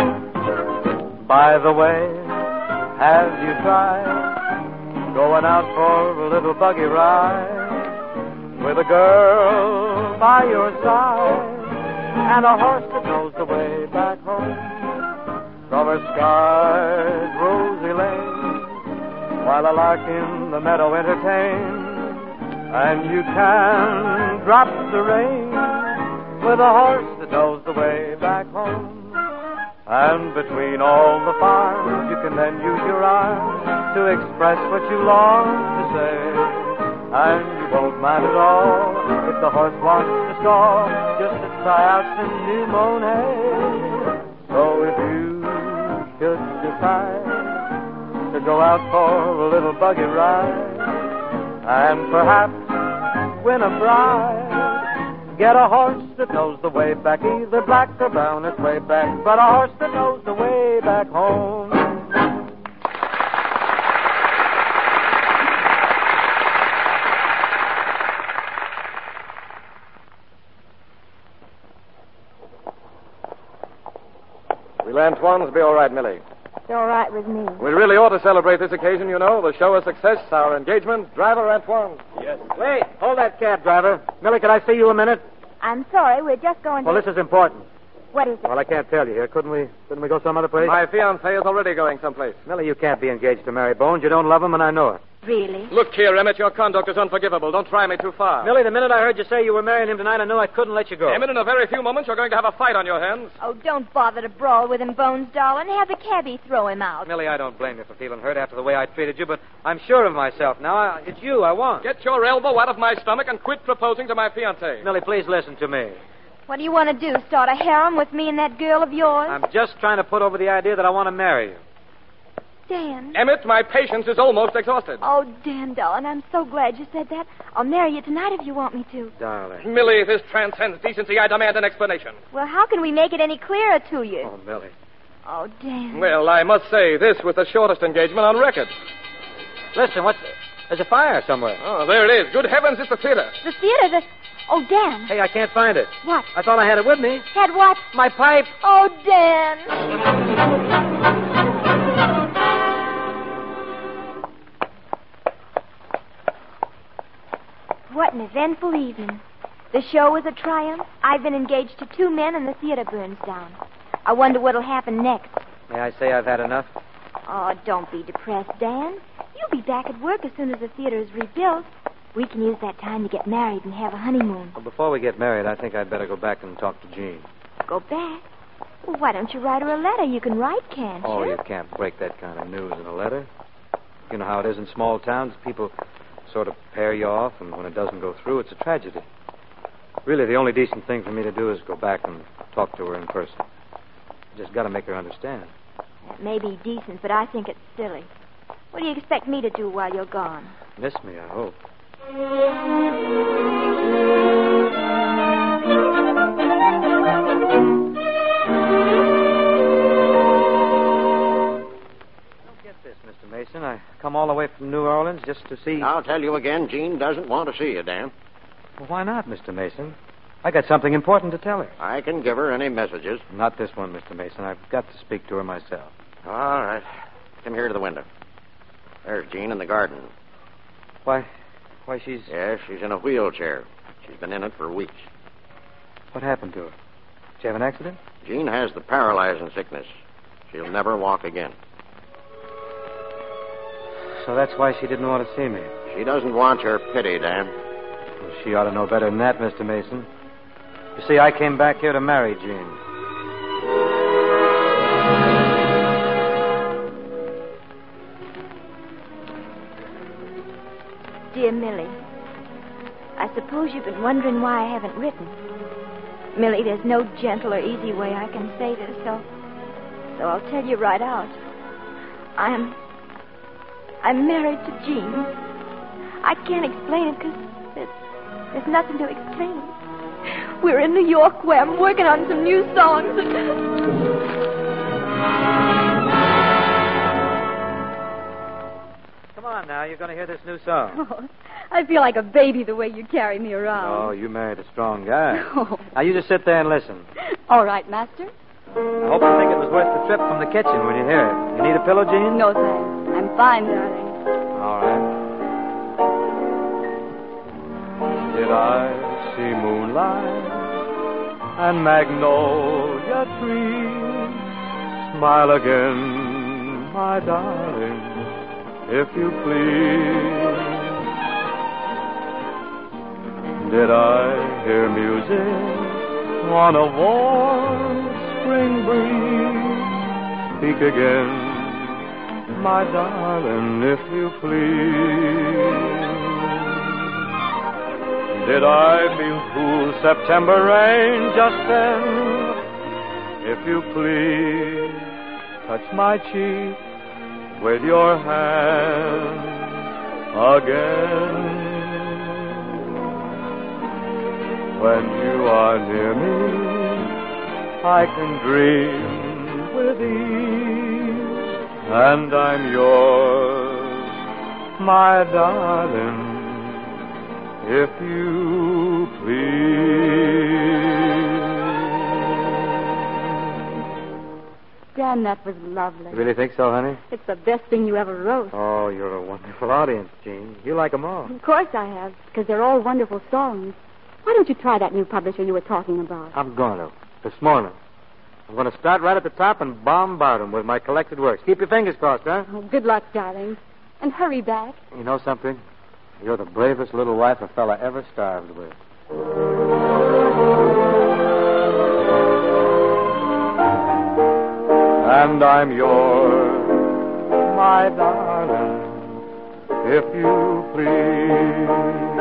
Speaker 5: By the way, have you tried going out for a little buggy ride with a girl by your side and a horse that knows the way back home from her scarred rosy lane while a lark in the meadow entertains, and you can drop the rein with a horse that knows the way back home. And between all the farms, you can then use your arms to express what you long to say. And you won't mind at all if the horse wants to stall just at tryouts in New Moon Hay. So if you should decide to go out for a little buggy ride and perhaps win a prize, get a horse that knows the way back, either black or brown, it's way back, but a horse that knows the way back home.
Speaker 1: Will Antoine's be all right, Millie?
Speaker 9: It's all right with me.
Speaker 1: We really ought to celebrate this occasion, you know, the show of success, our engagement. Driver, Antoine.
Speaker 2: Yes. Wait, hold that cab, driver. Millie, can I see you a minute?
Speaker 9: I'm sorry, we're just going to...
Speaker 2: Well, this is important.
Speaker 9: What is it?
Speaker 2: Well, I can't tell you here. Couldn't we Couldn't we go some other place?
Speaker 1: My fiancée is already going someplace.
Speaker 2: Millie, you can't be engaged to Mary Bones. You don't love him, and I know it.
Speaker 9: Really?
Speaker 1: Look here, Emmett, your conduct is unforgivable. Don't try me too far.
Speaker 2: Millie, the minute I heard you say you were marrying him tonight, I knew I couldn't let you go.
Speaker 1: Emmett, in a very few moments, you're going to have a fight on your hands.
Speaker 9: Oh, don't bother to brawl with him, Bones, darling. Have the cabbie throw him out.
Speaker 2: Millie, I don't blame you for feeling hurt after the way I treated you, but I'm sure of myself now. I, it's you I want.
Speaker 1: Get your elbow out of my stomach and quit proposing to my fiancée.
Speaker 2: Millie, please listen to me.
Speaker 9: What do you want to do, start a harem with me and that girl of yours?
Speaker 2: I'm just trying to put over the idea that I want to marry you.
Speaker 9: Dan.
Speaker 1: Emmett, my patience is almost exhausted.
Speaker 9: Oh, Dan, darling, I'm so glad you said that. I'll marry you tonight if you want me to.
Speaker 2: Darling.
Speaker 1: Millie, this transcends decency. I demand an explanation.
Speaker 9: Well, how can we make it any clearer to you?
Speaker 2: Oh, Millie.
Speaker 9: Oh, Dan.
Speaker 1: Well, I must say, this was the shortest engagement on record.
Speaker 2: Listen, what's... There's a fire somewhere.
Speaker 1: Oh, there it is. Good heavens, it's the theater.
Speaker 9: The theater, the... Oh, Dan.
Speaker 2: Hey, I can't find it.
Speaker 9: What?
Speaker 2: I thought I had it with me.
Speaker 9: Had what?
Speaker 2: My pipe.
Speaker 9: Oh, Dan. What an eventful evening. The show was a triumph. I've been engaged to two men and the theater burns down. I wonder what'll happen next.
Speaker 2: May I say I've had enough?
Speaker 9: Oh, don't be depressed, Dan. You'll be back at work as soon as the theater is rebuilt. We can use that time to get married and have a honeymoon.
Speaker 2: Well, before we get married, I think I'd better go back and talk to Jean.
Speaker 9: Go back? Well, why don't you write her a letter? You can write, can't
Speaker 2: Oh,
Speaker 9: you?
Speaker 2: you can't break that kind of news in a letter. You know how it is in small towns. People sort of pair you off, and when it doesn't go through, it's a tragedy. Really, the only decent thing for me to do is go back and talk to her in person. Just got to make her understand.
Speaker 9: That may be decent, but I think it's silly. What do you expect me to do while you're gone?
Speaker 2: Miss me, I hope. Don't get this, Mister Mason. I come all the way from New Orleans just to see...
Speaker 7: I'll tell you again, Jean doesn't want to see you, Dan.
Speaker 2: Well, why not, Mister Mason? I got something important to tell her.
Speaker 7: I can give her any messages.
Speaker 2: Not this one, Mister Mason. I've got to speak to her myself.
Speaker 7: All right. Come here to the window. There's Jean in the garden.
Speaker 12: Why, why she's...
Speaker 7: Yes, she's in a wheelchair. She's been in it for weeks.
Speaker 12: What happened to her? Did she have an accident?
Speaker 7: Jean has the paralyzing sickness. She'll never walk again.
Speaker 12: So that's why she didn't want to see me.
Speaker 7: She doesn't want your pity, Dan.
Speaker 12: Well, she ought to know better than that, Mister Mason. You see, I came back here to marry Jean.
Speaker 9: Dear Millie, I suppose you've been wondering why I haven't written. Millie, there's no gentle or easy way I can say this, so... So I'll tell you right out. I'm... I'm married to Jean. I can't explain it because there's, there's nothing to explain. We're in New York where I'm working on some new songs.
Speaker 12: Come on now, you're going to hear this new song.
Speaker 6: Oh, I feel like a baby the way you carry me around.
Speaker 12: Oh, you married a strong guy.
Speaker 6: Oh.
Speaker 12: Now, you just sit there and listen.
Speaker 6: All right, Master.
Speaker 12: I hope you think it was worth the trip from the kitchen when you hear it. You need a pillow, Jean?
Speaker 6: No, thanks. I'm fine, darling.
Speaker 12: All right.
Speaker 5: Did I see moonlight and magnolia trees? Smile again, my darling, if you please. Did I hear music on a warm spring breeze? Speak again, my darling, if you please. Did I feel cool September rain just then? If you please, touch my cheek with your hand again. When you are near me, I can dream with ease, and I'm yours, my darling, if you please.
Speaker 6: Dan, that was lovely.
Speaker 12: You really think so, honey?
Speaker 6: It's the best thing you ever wrote.
Speaker 12: Oh, you're a wonderful audience, Jean. You like them all.
Speaker 6: Of course I have, because they're all wonderful songs. Why don't you try that new publisher you were talking about?
Speaker 12: I'm going to. This morning. I'm going to start right at the top and bombard them with my collected works. Keep your fingers crossed, huh?
Speaker 6: Oh, good luck, darling. And hurry back.
Speaker 12: You know something? You're the bravest little wife a fella ever starved with.
Speaker 5: And I'm yours, my darling, if you please.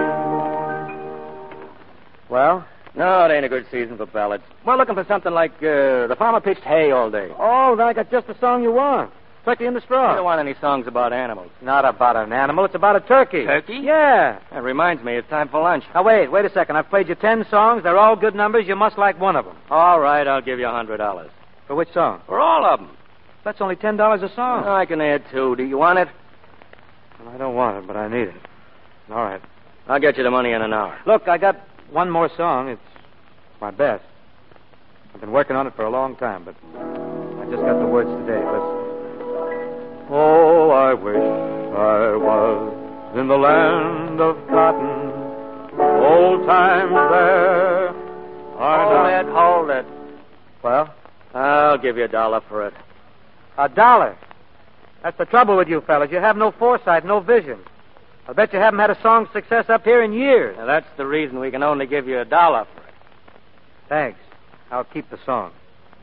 Speaker 4: Well? No, it ain't a good season for ballads. We're looking for something like uh, The Farmer Pitched Hay All Day.
Speaker 12: Oh, then I got just the song you want. Turkey in the Straw.
Speaker 4: I don't want any songs about animals.
Speaker 12: Not about an animal. It's about a turkey.
Speaker 4: Turkey?
Speaker 12: Yeah.
Speaker 4: That reminds me, it's time for lunch.
Speaker 12: Now, wait, wait a second. I've played you ten songs. They're all good numbers. You must like one of them.
Speaker 4: All right, I'll give you a hundred dollars.
Speaker 12: For which song?
Speaker 4: For all of them.
Speaker 12: That's only ten dollars a song.
Speaker 4: I can add two. Do you want it?
Speaker 12: Well, I don't want it, but I need it. All right.
Speaker 4: I'll get you the money in an hour.
Speaker 12: Look, I got one more song. It's my best. I've been working on it for a long time, but I just got the words today. Listen.
Speaker 5: Oh, I wish I was in the land of cotton. Old times there are
Speaker 4: Hold
Speaker 5: not...
Speaker 4: it, hold it.
Speaker 12: Well?
Speaker 4: I'll give you a dollar for it.
Speaker 12: A dollar? That's the trouble with you fellas. You have no foresight, no vision. I bet you haven't had a song success up here in years.
Speaker 4: Now, that's the reason we can only give you a dollar for it.
Speaker 12: Thanks. I'll keep the song.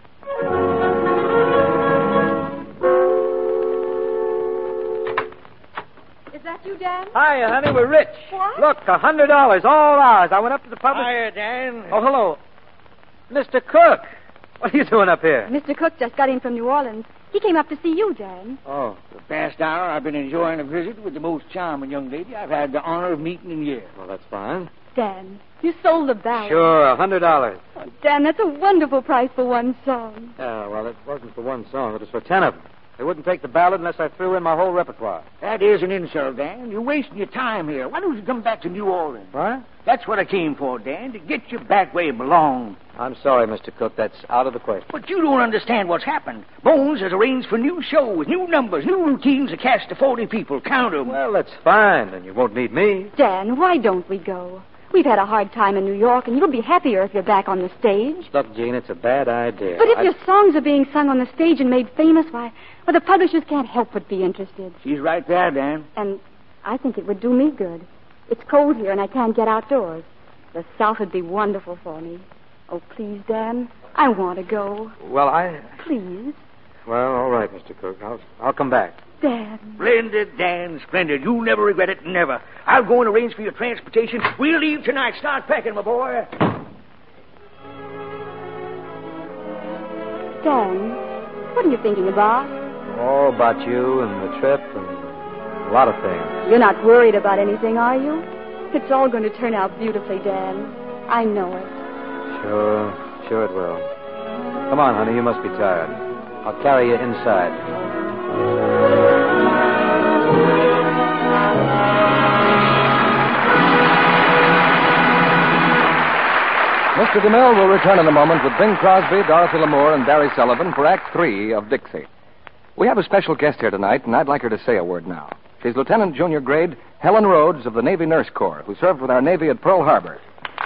Speaker 6: Is that you, Dan?
Speaker 12: Hiya, honey. We're rich.
Speaker 6: What?
Speaker 12: Look, a hundred dollars, all ours. I went up to the public...
Speaker 3: Hiya, Dan.
Speaker 12: Oh, hello. Mister Cook. What are you doing up here?
Speaker 6: Mister Cook just got in from New Orleans. He came up to see you, Dan.
Speaker 3: Oh, the past hour I've been enjoying a visit with the most charming young lady I've had the honor of meeting in years.
Speaker 12: Well, that's fine.
Speaker 6: Dan, you sold the ballad.
Speaker 12: Sure, a hundred dollars.
Speaker 6: Oh, Dan, that's a wonderful price for one song.
Speaker 12: Yeah, well, it wasn't for one song. It was for ten of them. They wouldn't take the ballad unless I threw in my whole repertoire.
Speaker 3: That is an insult, Dan. You're wasting your time here. Why don't you come back to New Orleans?
Speaker 12: What?
Speaker 3: That's what I came for, Dan, to get you back where you belong.
Speaker 12: I'm sorry, Mister Cook. That's out of the question.
Speaker 3: But you don't understand what's happened. Bones has arranged for new shows, new numbers, new routines, a cast of forty people. Count 'em.
Speaker 12: Well, that's fine, and you won't need me.
Speaker 6: Dan, why don't we go? We've had a hard time in New York, and you'll be happier if you're back on the stage.
Speaker 12: Look, Jean, it's a bad idea.
Speaker 6: But if
Speaker 12: I...
Speaker 6: your songs are being sung on the stage and made famous, why, well, the publishers can't help but be interested.
Speaker 3: She's right there, Dan.
Speaker 6: And I think it would do me good. It's cold here, and I can't get outdoors. The South would be wonderful for me. Oh, please, Dan, I want to go.
Speaker 12: Well, I...
Speaker 6: Please.
Speaker 12: Well, all right, Mister Cook. I'll, I'll come back.
Speaker 6: Dan.
Speaker 3: Splendid, Dan, splendid. You'll never regret it, never. I'll go and arrange for your transportation. We'll leave tonight. Start packing, my boy.
Speaker 6: Dan, what are you thinking about?
Speaker 12: Oh, about you and the trip and a lot of things.
Speaker 6: You're not worried about anything, are you? It's all going to turn out beautifully, Dan. I know it.
Speaker 12: Sure, sure it will. Come on, honey, you must be tired. I'll carry you inside.
Speaker 1: Mister DeMille will return in a moment with Bing Crosby, Dorothy Lamour, and Barry Sullivan for Act Three of Dixie. We have a special guest here tonight, and I'd like her to say a word now. She's Lieutenant Junior Grade Helen Rhodes of the Navy Nurse Corps, who served with our Navy at Pearl Harbor.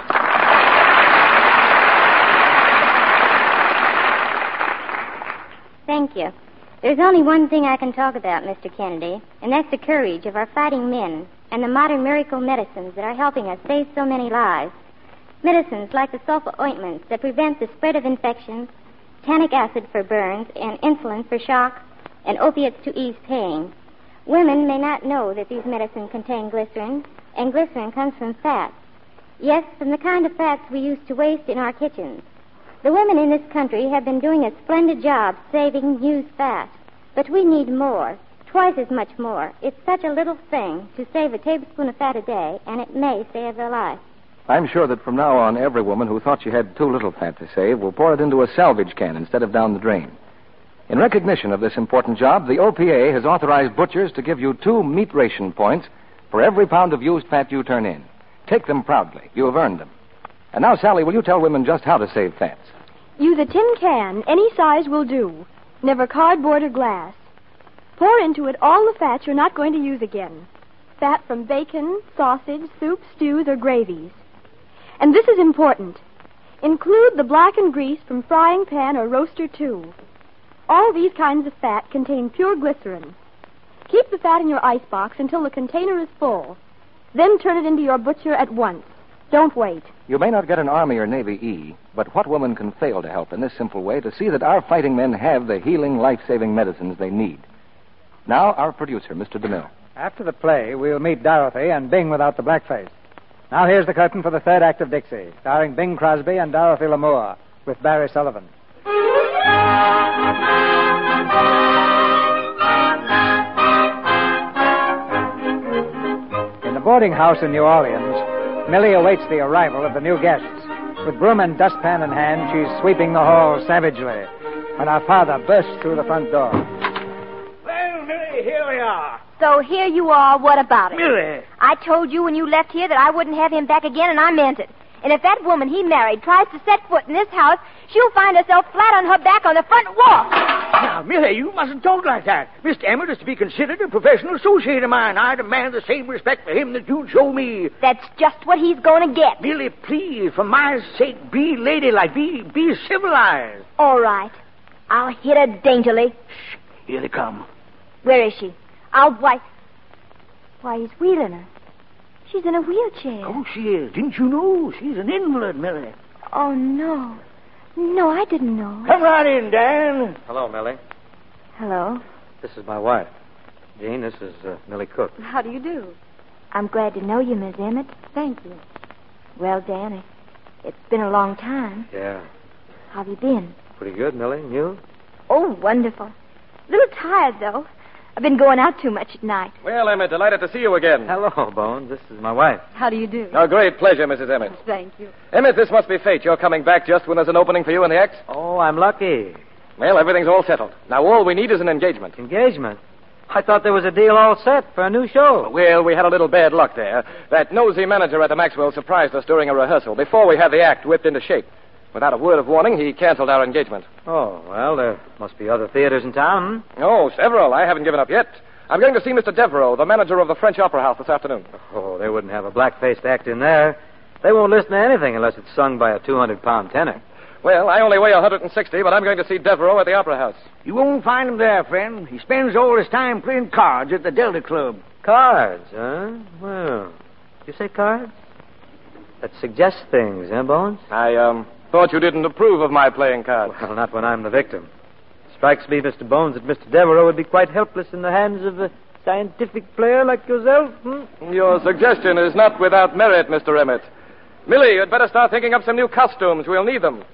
Speaker 13: Thank you. There's only one thing I can talk about, Mister Kennedy, and that's the courage of our fighting men and the modern miracle medicines that are helping us save so many lives. Medicines like the sulfa ointments that prevent the spread of infections, tannic acid for burns, and insulin for shock, and opiates to ease pain. Women may not know that these medicines contain glycerin, and glycerin comes from fat. Yes, from the kind of fats we used to waste in our kitchens. The women in this country have been doing a splendid job saving used fat. But we need more, twice as much more. It's such a little thing to save a tablespoon of fat a day, and it may save their life.
Speaker 1: I'm sure that from now on, every woman who thought she had too little fat to save will pour it into a salvage can instead of down the drain. In recognition of this important job, the O P A has authorized butchers to give you two meat ration points for every pound of used fat you turn in. Take them proudly. You have earned them. And now, Sally, will you tell women just how to save fats?
Speaker 6: Use a tin can. Any size will do. Never cardboard or glass. Pour into it all the fats you're not going to use again. Fat from bacon, sausage, soup, stews, or gravies. And this is important. Include the blackened grease from frying pan or roaster, too. All these kinds of fat contain pure glycerin. Keep the fat in your icebox until the container is full. Then turn it into your butcher at once. Don't wait.
Speaker 1: You may not get an Army or Navy E, but what woman can fail to help in this simple way to see that our fighting men have the healing, life-saving medicines they need? Now, our producer, Mister DeMille.
Speaker 2: After the play, we'll meet Dorothy and Bing without the blackface. Now here's the curtain for the third act of Dixie, starring Bing Crosby and Dorothy Lamour, with Barry Sullivan. In the boarding house in New Orleans, Millie awaits the arrival of the new guests. With broom and dustpan in hand, she's sweeping the hall savagely when her father bursts through the front door.
Speaker 3: Well, Millie, here we are.
Speaker 9: So here you are. What about it?
Speaker 3: Millie.
Speaker 9: I told you when you left here that I wouldn't have him back again, and I meant it. And if that woman he married tries to set foot in this house, she'll find herself flat on her back on the front walk.
Speaker 3: Now, Millie, you mustn't talk like that. Mister Emmett is to be considered a professional associate of mine. I demand the same respect for him that you show me.
Speaker 9: That's just what he's going to get.
Speaker 3: Millie, please, for my sake, be ladylike. Be, be civilized.
Speaker 9: All right. I'll hit her daintily.
Speaker 3: Shh. Here they come.
Speaker 9: Where is she? I'll... Why, why, he's wheeling her. She's in a wheelchair.
Speaker 3: Oh, she is. Didn't you know? She's an invalid, Millie.
Speaker 9: Oh, no. No, I didn't know.
Speaker 3: Come right in, Dan.
Speaker 12: Hello, Millie.
Speaker 9: Hello.
Speaker 12: This is my wife. Jean, this is uh, Millie Cook.
Speaker 6: How do you do?
Speaker 9: I'm glad to know you, Miss Emmett.
Speaker 6: Thank you.
Speaker 9: Well, Dan, it, it's been a long time.
Speaker 12: Yeah.
Speaker 9: How have you been?
Speaker 12: Pretty good, Millie. And you?
Speaker 9: Oh, wonderful. A little tired, though. I've been going out too much at night.
Speaker 4: Well, Emmett, delighted to see you again.
Speaker 12: Hello, Bones. This is my wife.
Speaker 6: How do you do?
Speaker 4: A great pleasure, Missus Emmett.
Speaker 6: Thank you.
Speaker 4: Emmett, this must be fate. You're coming back just when there's an opening for you in the X.
Speaker 12: Oh, I'm lucky.
Speaker 1: Well, everything's all settled. Now all we need is an engagement.
Speaker 2: Engagement? I thought there was a deal all set for a new show.
Speaker 1: Well, we had a little bad luck there. That nosy manager at the Maxwell surprised us during a rehearsal before we had the act whipped into shape. Without a word of warning, he canceled our engagement.
Speaker 2: Oh, well, there must be other theaters in town.
Speaker 1: Oh, several. I haven't given up yet. I'm going to see Mister Devereaux, the manager of the French Opera House, this afternoon.
Speaker 2: Oh, they wouldn't have a black-faced act in there. They won't listen to anything unless it's sung by a two hundred pound tenor.
Speaker 1: Well, I only weigh one hundred sixty, but I'm going to see Devereaux at the Opera House.
Speaker 3: You won't find him there, friend. He spends all his time playing cards at the Delta Club.
Speaker 2: Cards, huh? Well, you say cards? That suggests things, eh, Bones?
Speaker 1: I, um, thought you didn't approve of my playing cards.
Speaker 2: Well, not when I'm the victim. Strikes me, Mister Bones, that Mister Devereaux would be quite helpless in the hands of a scientific player like yourself. Hmm?
Speaker 1: Your suggestion is not without merit, Mister Emmett. Millie, you'd better start thinking up some new costumes. We'll need them.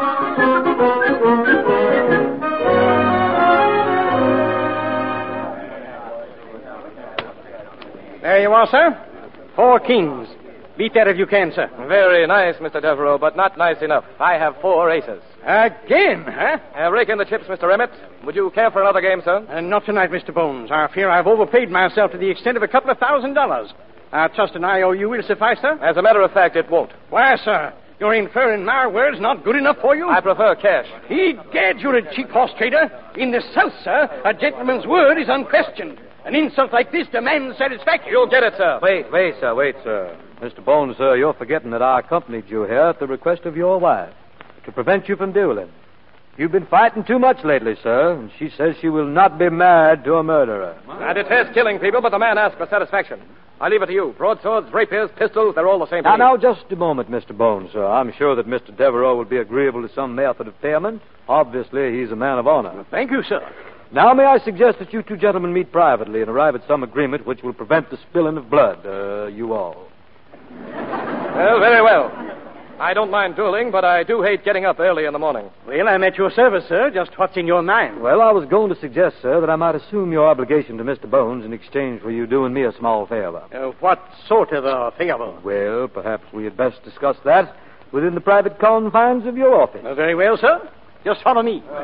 Speaker 3: There you are, sir. Four kings. Beat that if you can, sir.
Speaker 1: Very nice, Mister Devereaux, but not nice enough. I have four aces.
Speaker 3: Again, huh?
Speaker 1: Uh, rake in the chips, Mister Emmett. Would you care for another game, sir?
Speaker 3: Uh, not tonight, Mister Bones. I fear I've overpaid myself to the extent of a couple of thousand dollars. I trust an I O U will suffice, sir?
Speaker 1: As a matter of fact, it won't.
Speaker 3: Why, sir? You're inferring my word's not good enough for you?
Speaker 1: I prefer cash.
Speaker 3: Egad, you're a cheap horse trader. In the South, sir, a gentleman's word is unquestioned. An insult like this demands satisfaction.
Speaker 1: You'll get it, sir.
Speaker 2: Wait, wait, sir, wait, sir. Mister Bones, sir, you're forgetting that I accompanied you here at the request of your wife to prevent you from dueling. You've been fighting too much lately, sir, and she says she will not be married to a murderer.
Speaker 1: I detest killing people, but the man asks for satisfaction. I leave it to you. Broadswords, rapiers, pistols, they're all the same to
Speaker 2: Now,
Speaker 1: me.
Speaker 2: now, just a moment, Mister Bones, sir. I'm sure that Mister Devereaux will be agreeable to some method of payment. Obviously, he's a man of honor.
Speaker 3: Well, thank you, sir.
Speaker 2: Now, may I suggest that you two gentlemen meet privately and arrive at some agreement which will prevent the spilling of blood, uh, you all.
Speaker 1: Well, very well. I don't mind dueling, but I do hate getting up early in the morning.
Speaker 3: Well, I'm at your service, sir. Just what's in your mind?
Speaker 2: Well, I was going to suggest, sir, that I might assume your obligation to Mister Bones in exchange for you doing me a small favor.
Speaker 3: Uh, what sort of a favor?
Speaker 2: Well, perhaps we had best discuss that within the private confines of your office.
Speaker 3: Uh, very well, sir. Just follow me.
Speaker 9: Hello,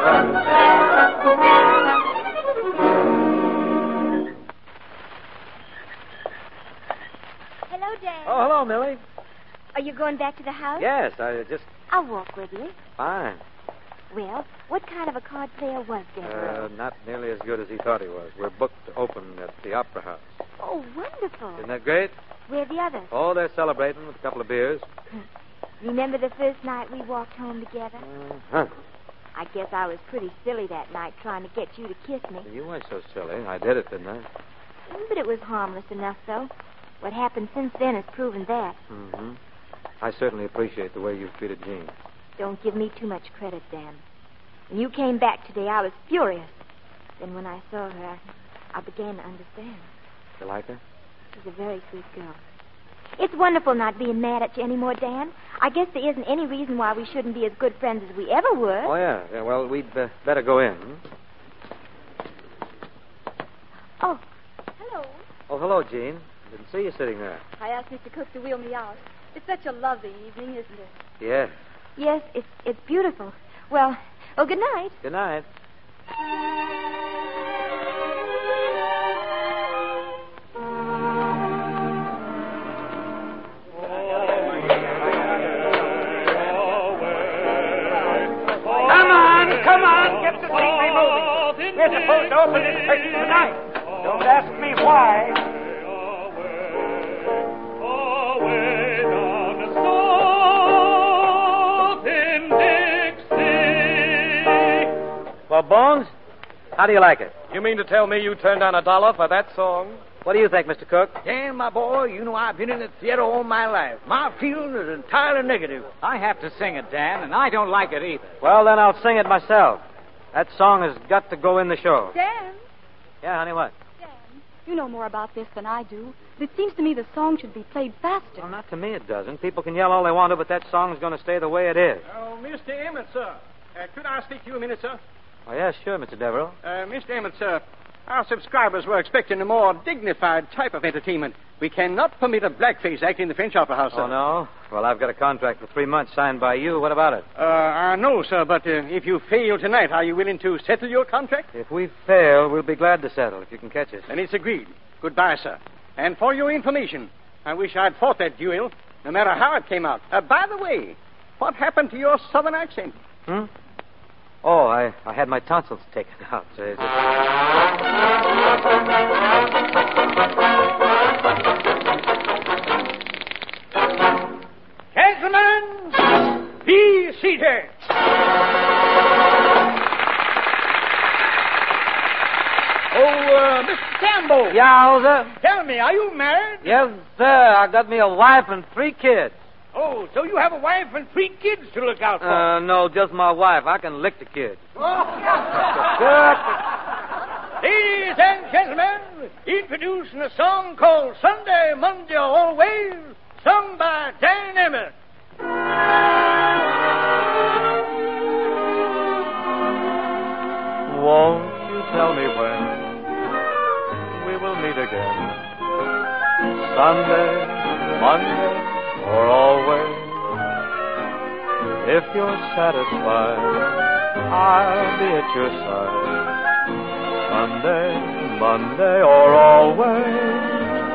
Speaker 9: Dan.
Speaker 2: Oh, hello, Millie.
Speaker 9: Are you going back to the house?
Speaker 2: Yes, I just...
Speaker 9: I'll walk with you.
Speaker 2: Fine.
Speaker 9: Well, what kind of a card player was Devereaux?
Speaker 2: Uh, not nearly as good as he thought he was. We're booked to open at the Opera House.
Speaker 9: Oh, wonderful.
Speaker 2: Isn't that great?
Speaker 9: Where are the others?
Speaker 2: Oh, they're celebrating with a couple of beers.
Speaker 9: Remember the first night we walked home together?
Speaker 2: Huh.
Speaker 9: I guess I was pretty silly that night trying to get you to kiss me.
Speaker 2: You weren't so silly. I did it, didn't I?
Speaker 9: But it was harmless enough, though. What happened since then has proven that.
Speaker 2: Mm-hmm. I certainly appreciate the way you've treated Jean.
Speaker 9: Don't give me too much credit, Dan. When you came back today, I was furious. Then when I saw her, I began to understand.
Speaker 2: You like her?
Speaker 9: She's a very sweet girl. It's wonderful not being mad at you anymore, Dan. I guess there isn't any reason why we shouldn't be as good friends as we ever were.
Speaker 2: Oh, yeah. yeah well, we'd uh, better go in. Hmm?
Speaker 9: Oh, hello.
Speaker 2: Oh, hello, Jean. Didn't see you sitting there.
Speaker 14: I asked Mister Cook to wheel me out. It's such a lovely evening, isn't it?
Speaker 2: Yes.
Speaker 9: Yes, it's it's beautiful. Well, well, good night.
Speaker 2: Good night.
Speaker 3: Come on, come on, get the scenery moving. We're supposed to open this curtain tonight. Don't ask me why.
Speaker 2: Well, Bones, how do you like it?
Speaker 1: You mean to tell me you turned down a dollar for that song?
Speaker 2: What do you think, Mister Cook?
Speaker 3: Dan, my boy, you know I've been in the theater all my life. My feeling is entirely negative.
Speaker 15: I have to sing it, Dan, and I don't like it either.
Speaker 2: Well, then I'll sing it myself. That song has got to go in the show.
Speaker 14: Dan!
Speaker 2: Yeah, honey, what?
Speaker 14: Dan, you know more about this than I do. It seems to me the song should be played faster.
Speaker 2: Well, not to me it doesn't. People can yell all they want to, but that song's going to stay the way it is.
Speaker 3: Oh, Mister Emmett, sir. Uh, could I speak to you a minute, sir?
Speaker 2: Oh, yes, sure, Mister Devereaux.
Speaker 3: Uh, Mister Emmett, sir,
Speaker 16: Our subscribers were expecting a more dignified type of entertainment. We cannot permit a blackface act in the French Opera House, sir.
Speaker 12: Oh, no? Well, I've got a contract for three months signed by you. What about it?
Speaker 16: Uh, I know, sir, but uh, if you fail tonight, are you willing to settle your contract?
Speaker 12: If we fail, we'll be glad to settle, if you can catch us.
Speaker 16: Then it's agreed. Goodbye, sir. And for your information, I wish I'd fought that duel, no matter how it came out. Uh, by the way, what happened to your southern accent?
Speaker 12: Hmm? Oh, I, I had my tonsils taken out. So is it...
Speaker 3: Gentlemen, be seated. Oh, uh, Mister Campbell.
Speaker 2: Yeah, sir?
Speaker 3: Tell me, are you married?
Speaker 2: Yes, sir. I got me a wife and three kids.
Speaker 3: Oh, so you have a wife and three kids to look out for?
Speaker 2: Uh, no, just my wife. I can lick the kids.
Speaker 3: Oh. Ladies and gentlemen, introducing a song called Sunday, Monday, Always, sung by Dan Emmett.
Speaker 5: Won't you tell me when we will meet again? Sunday, Monday, or always? If you're satisfied, I'll be at your side. Sunday, Monday, or always?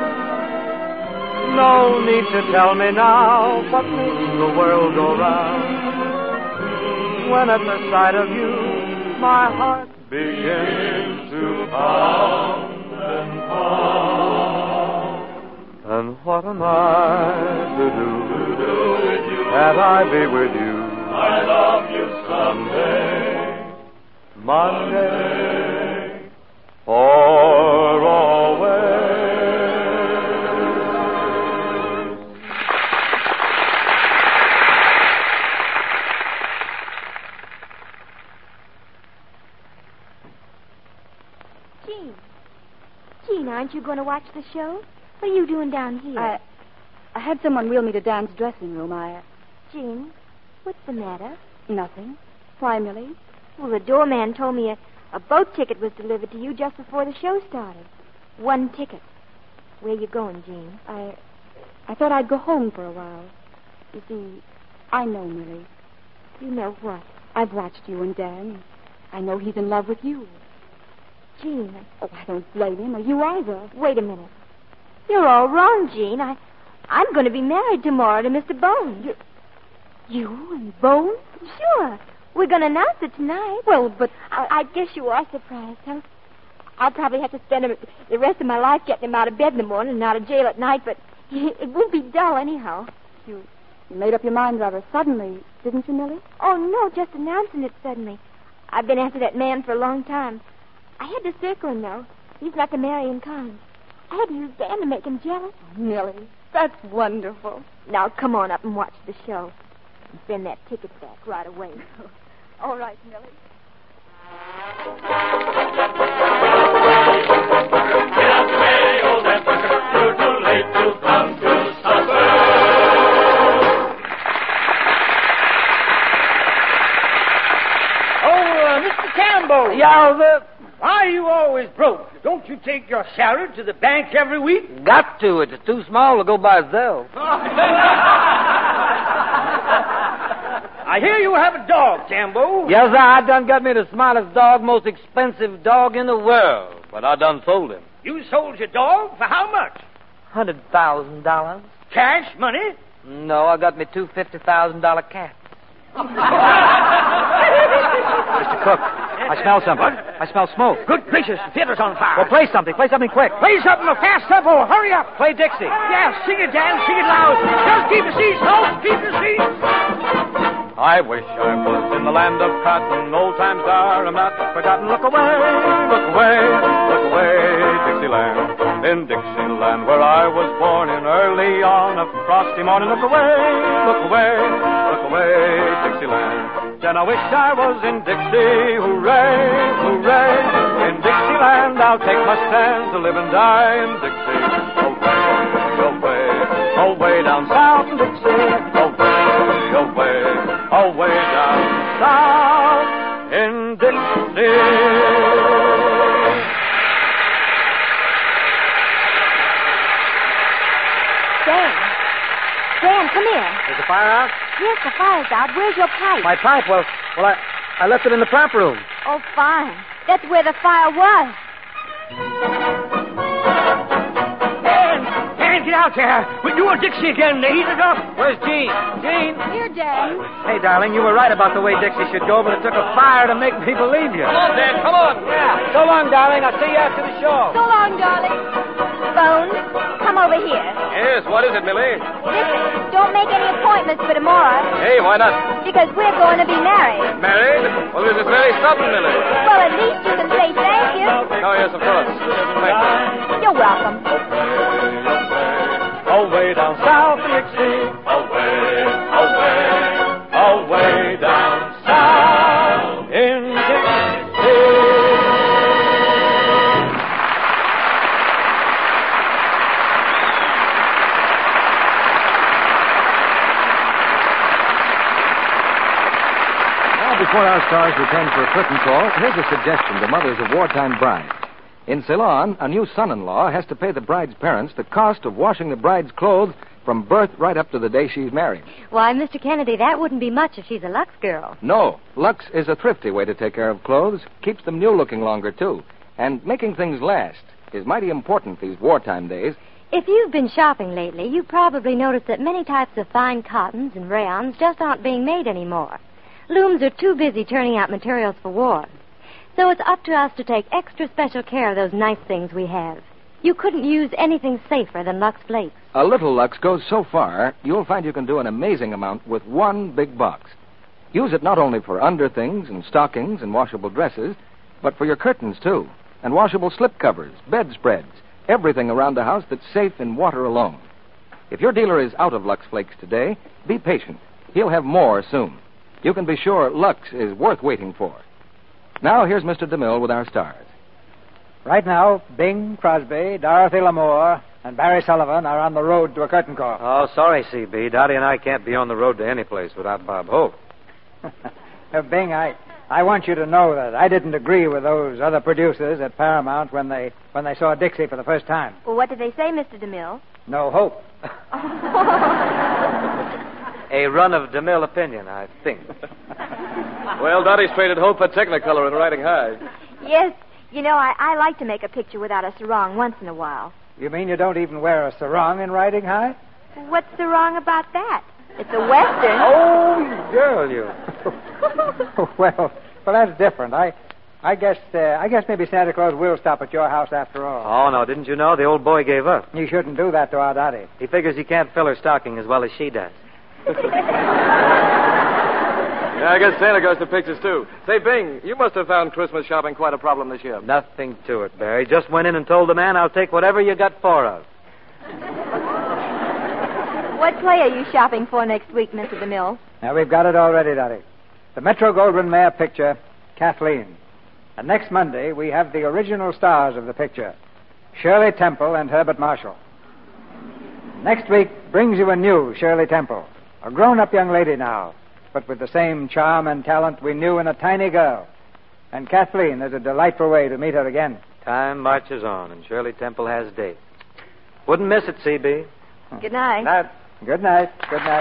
Speaker 5: No need to tell me now what makes the world go round. When at the sight of you, my heart begins to pound and pound. And what am I to do, to do with you? That I be with you. I love you Sunday, Monday, or always.
Speaker 9: Jean. Jean, aren't you going to watch the show? What are you doing down here?
Speaker 14: I, I had someone wheel me to Dan's dressing room. I...
Speaker 9: Jean, what's the matter?
Speaker 14: Nothing. Why, Millie?
Speaker 9: Well, the doorman told me a, a boat ticket was delivered to you just before the show started. One ticket. Where you going, Jean?
Speaker 14: I... I thought I'd go home for a while. You see, I know Millie.
Speaker 9: You know what?
Speaker 14: I've watched you and Dan. I know he's in love with you.
Speaker 9: Jean.
Speaker 14: Oh, I don't blame him, or you either.
Speaker 9: Wait a minute. You're all wrong, Jean. I, I'm going to be married tomorrow to Mister Bones.
Speaker 14: You, you and Bones?
Speaker 9: Sure. We're going to announce it tonight.
Speaker 14: Well, but...
Speaker 9: I, I guess you are surprised, huh? I'll probably have to spend the rest of my life getting him out of bed in the morning and out of jail at night, but it won't be dull anyhow.
Speaker 14: You made up your mind rather suddenly, didn't you, Millie?
Speaker 9: Oh, no, just announcing it suddenly. I've been after that man for a long time. I had to circle him, though. He's not the marrying kind. I had to use Dan to make him jealous.
Speaker 14: Oh, Millie, that's wonderful.
Speaker 9: Now, come on up and watch the show. And send that ticket back right away.
Speaker 14: All right, Millie.
Speaker 5: Get out the way, old man, you're too late to come to supper.
Speaker 3: Oh, uh, Mister Campbell.
Speaker 2: Yeah, sir?
Speaker 3: Why are you always broke? Don't you take your salary to the bank every week?
Speaker 2: Got to. It's too small to go by itself.
Speaker 3: I hear you have a dog, Campbell.
Speaker 2: Yes, sir. I done got me the smartest dog, most expensive dog in the world. But I done sold him.
Speaker 3: You sold your dog for how much?
Speaker 2: Hundred thousand dollars.
Speaker 3: Cash money?
Speaker 2: No, I got me two fifty thousand dollar cats.
Speaker 12: Mister Cook, I smell something. I smell smoke.
Speaker 3: Good gracious, the theater's on fire.
Speaker 12: Well, play something. Play something quick.
Speaker 3: Play something a fast tempo. Hurry up.
Speaker 12: Play Dixie.
Speaker 3: Yeah, sing it, Dan. Sing it loud. Just keep the seats, folks. Keep the seats.
Speaker 5: I wish I was in the land of cotton. Old times are not forgotten. Look away, look away, look away, Dixieland. In Dixieland, where I was born in early on a frosty morning. Look away, look away, look away, Dixieland. Then I wish I was in Dixie. Hooray, hooray. In Dixieland, I'll take my stand to live and die in Dixie. Away, away, away down south in Dixie. Away, away, away down south in Dixie.
Speaker 9: Dan. Dan, come here.
Speaker 12: Is the fire out?
Speaker 9: Yes, the fire's out. Where's your pipe?
Speaker 12: My pipe? Well, well, I, I left it in the prop room.
Speaker 9: Oh, fine. That's where the fire was.
Speaker 3: Dan, get out there. We do a Dixie again. The heat is up.
Speaker 12: Where's Gene? Gene?
Speaker 14: Here, Dan.
Speaker 12: Hey, darling, you were right about the way Dixie should go, but it took a fire to make me believe you.
Speaker 15: Come on, Dan, come on.
Speaker 12: Yeah. So long, darling. I'll see you after the show.
Speaker 14: So long, darling.
Speaker 9: Bones, come over here.
Speaker 8: Yes, what is it, Millie?
Speaker 9: Listen, don't make any appointments for tomorrow.
Speaker 8: Hey, why not?
Speaker 9: Because we're going to be married.
Speaker 8: Married? Well, this is very sudden, Millie.
Speaker 9: Well, at least you can say thank you.
Speaker 8: Oh, yes, of course. Thank you.
Speaker 9: You're welcome.
Speaker 5: Away down south, Dixie. Away, away, away down south in Dixie.
Speaker 1: Before our stars return for a curtain call, here's a suggestion to mothers of wartime brides. In Ceylon, a new son-in-law has to pay the bride's parents the cost of washing the bride's clothes from birth right up to the day she's married.
Speaker 13: Why, Mister Kennedy, that wouldn't be much if she's a Lux girl.
Speaker 1: No, Lux is a thrifty way to take care of clothes, keeps them new-looking longer, too. And making things last is mighty important these wartime days.
Speaker 13: If you've been shopping lately, you probably noticed that many types of fine cottons and rayons just aren't being made anymore. Looms are too busy turning out materials for war. So it's up to us to take extra special care of those nice things we have. You couldn't use anything safer than Lux Flakes.
Speaker 1: A little Lux goes so far, you'll find you can do an amazing amount with one big box. Use it not only for underthings and stockings and washable dresses, but for your curtains, too, and washable slip covers, bedspreads, everything around the house that's safe in water alone. If your dealer is out of Lux Flakes today, be patient. He'll have more soon. You can be sure Lux is worth waiting for. Now, here's Mister DeMille with our stars.
Speaker 2: Right now, Bing Crosby, Dorothy Lamour, and Barry Sullivan are on the road to a curtain call.
Speaker 12: Oh, sorry, C B. Dottie and I can't be on the road to any place without Bob Hope.
Speaker 2: uh, Bing, I, I want you to know that I didn't agree with those other producers at Paramount when they when they saw Dixie for the first time.
Speaker 9: Well, what did they say, Mister DeMille?
Speaker 2: No hope.
Speaker 12: A run of DeMille opinion, I think.
Speaker 8: Well, Dottie's traded Hope for Technicolor and riding high.
Speaker 9: Yes. You know, I, I like to make a picture without a sarong once in a while.
Speaker 2: You mean you don't even wear a sarong in riding high?
Speaker 9: What's the wrong about that? It's a Western.
Speaker 2: Oh, girl, you. well, well, that's different. I, I guess, uh, I guess maybe Santa Claus will stop at your house after all.
Speaker 12: Oh, no, didn't you know? The old boy gave up.
Speaker 2: You shouldn't do that to our Dottie.
Speaker 12: He figures he can't fill her stocking as well as she does.
Speaker 8: Yeah, I guess Santa goes to pictures, too. Say, Bing, you must have found Christmas shopping quite a problem this year.
Speaker 12: Nothing to it, Barry. Just went in and told the man I'll take whatever you got four of.
Speaker 9: What play are you shopping for next week, Mister DeMille?
Speaker 2: Now, we've got it already, Dottie. The Metro-Goldwyn-Mayer picture, Kathleen. And next Monday, we have the original stars of the picture, Shirley Temple and Herbert Marshall. Next week brings you a new Shirley Temple, a grown-up young lady now, but with the same charm and talent we knew in a tiny girl. And Kathleen is a delightful way to meet her again.
Speaker 12: Time marches on, and Shirley Temple has dates. Wouldn't miss it, C B.
Speaker 9: Good night.
Speaker 2: Night. Good night. Good night.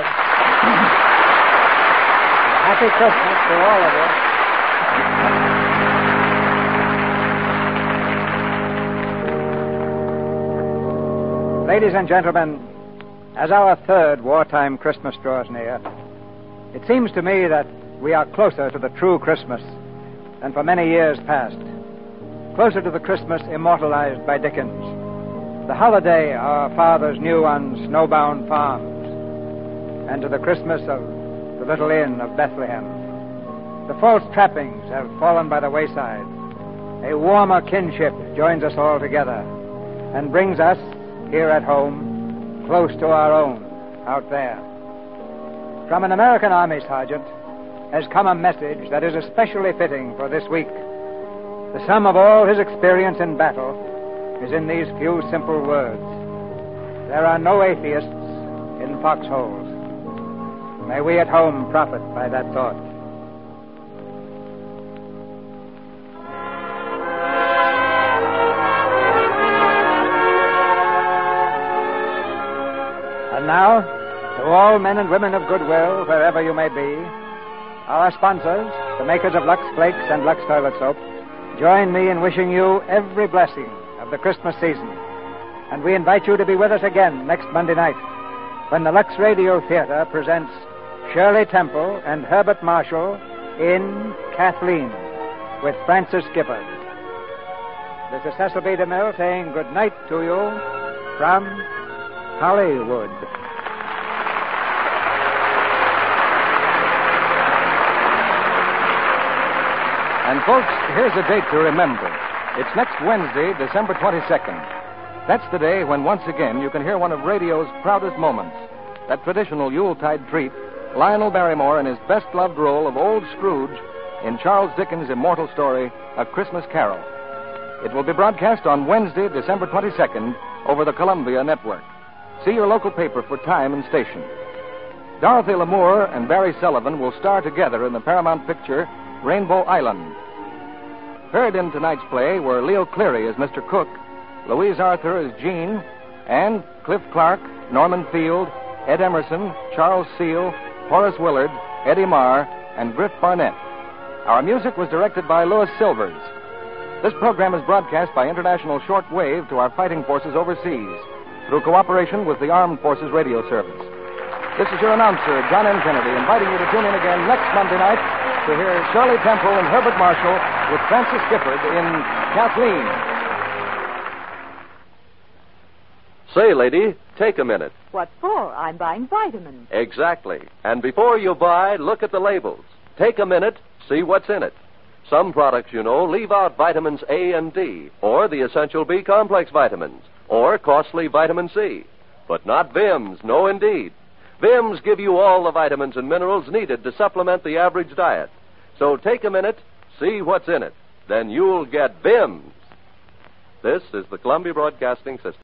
Speaker 2: Happy Christmas to all of you. Ladies and gentlemen, as our third wartime Christmas draws near, it seems to me that we are closer to the true Christmas than for many years past. Closer to the Christmas immortalized by Dickens. The holiday our fathers knew on snowbound farms. And to the Christmas of the little inn of Bethlehem. The false trappings have fallen by the wayside. A warmer kinship joins us all together and brings us, here at home, close to our own out there. From an American Army sergeant has come a message that is especially fitting for this week. The sum of all his experience in battle is in these few simple words. There are no atheists in foxholes. May we at home profit by that thought. And now, to all men and women of goodwill, wherever you may be, our sponsors, the makers of Lux Flakes and Lux Toilet Soap, join me in wishing you every blessing of the Christmas season. And we invite you to be with us again next Monday night when the Lux Radio Theater presents Shirley Temple and Herbert Marshall in Kathleen with Francis Gifford. This is Cecil B. DeMille saying good night to you from Hollywood.
Speaker 1: And folks, here's a date to remember. It's next Wednesday, December twenty-second. That's the day when once again you can hear one of radio's proudest moments, that traditional Yuletide treat, Lionel Barrymore in his best-loved role of Old Scrooge in Charles Dickens' immortal story, A Christmas Carol. It will be broadcast on Wednesday, December twenty-second, over the Columbia Network. See your local paper for time and station. Dorothy Lamour and Barry Sullivan will star together in the Paramount picture Rainbow Island. Heard in tonight's play were Leo Cleary as Mister Cook, Louise Arthur as Jean, and Cliff Clark, Norman Field, Ed Emerson, Charles Seal, Horace Willard, Eddie Marr, and Griff Barnett. Our music was directed by Louis Silvers. This program is broadcast by International Shortwave to our fighting forces overseas through cooperation with the Armed Forces Radio Service. This is your announcer, John M. Kennedy, inviting you to tune in again next Monday night to hear Shirley Temple and Herbert Marshall with Francis Gifford in Kathleen.
Speaker 17: Say, lady, take a minute.
Speaker 18: What for? I'm buying vitamins.
Speaker 17: Exactly. And before you buy, look at the labels. Take a minute, see what's in it. Some products, you know, leave out vitamins A and D, or the essential B complex vitamins, or costly vitamin C. But not Vims, no indeed. Vims give you all the vitamins and minerals needed to supplement the average diet. So take a minute, see what's in it. Then you'll get Vims. This is the Columbia Broadcasting System.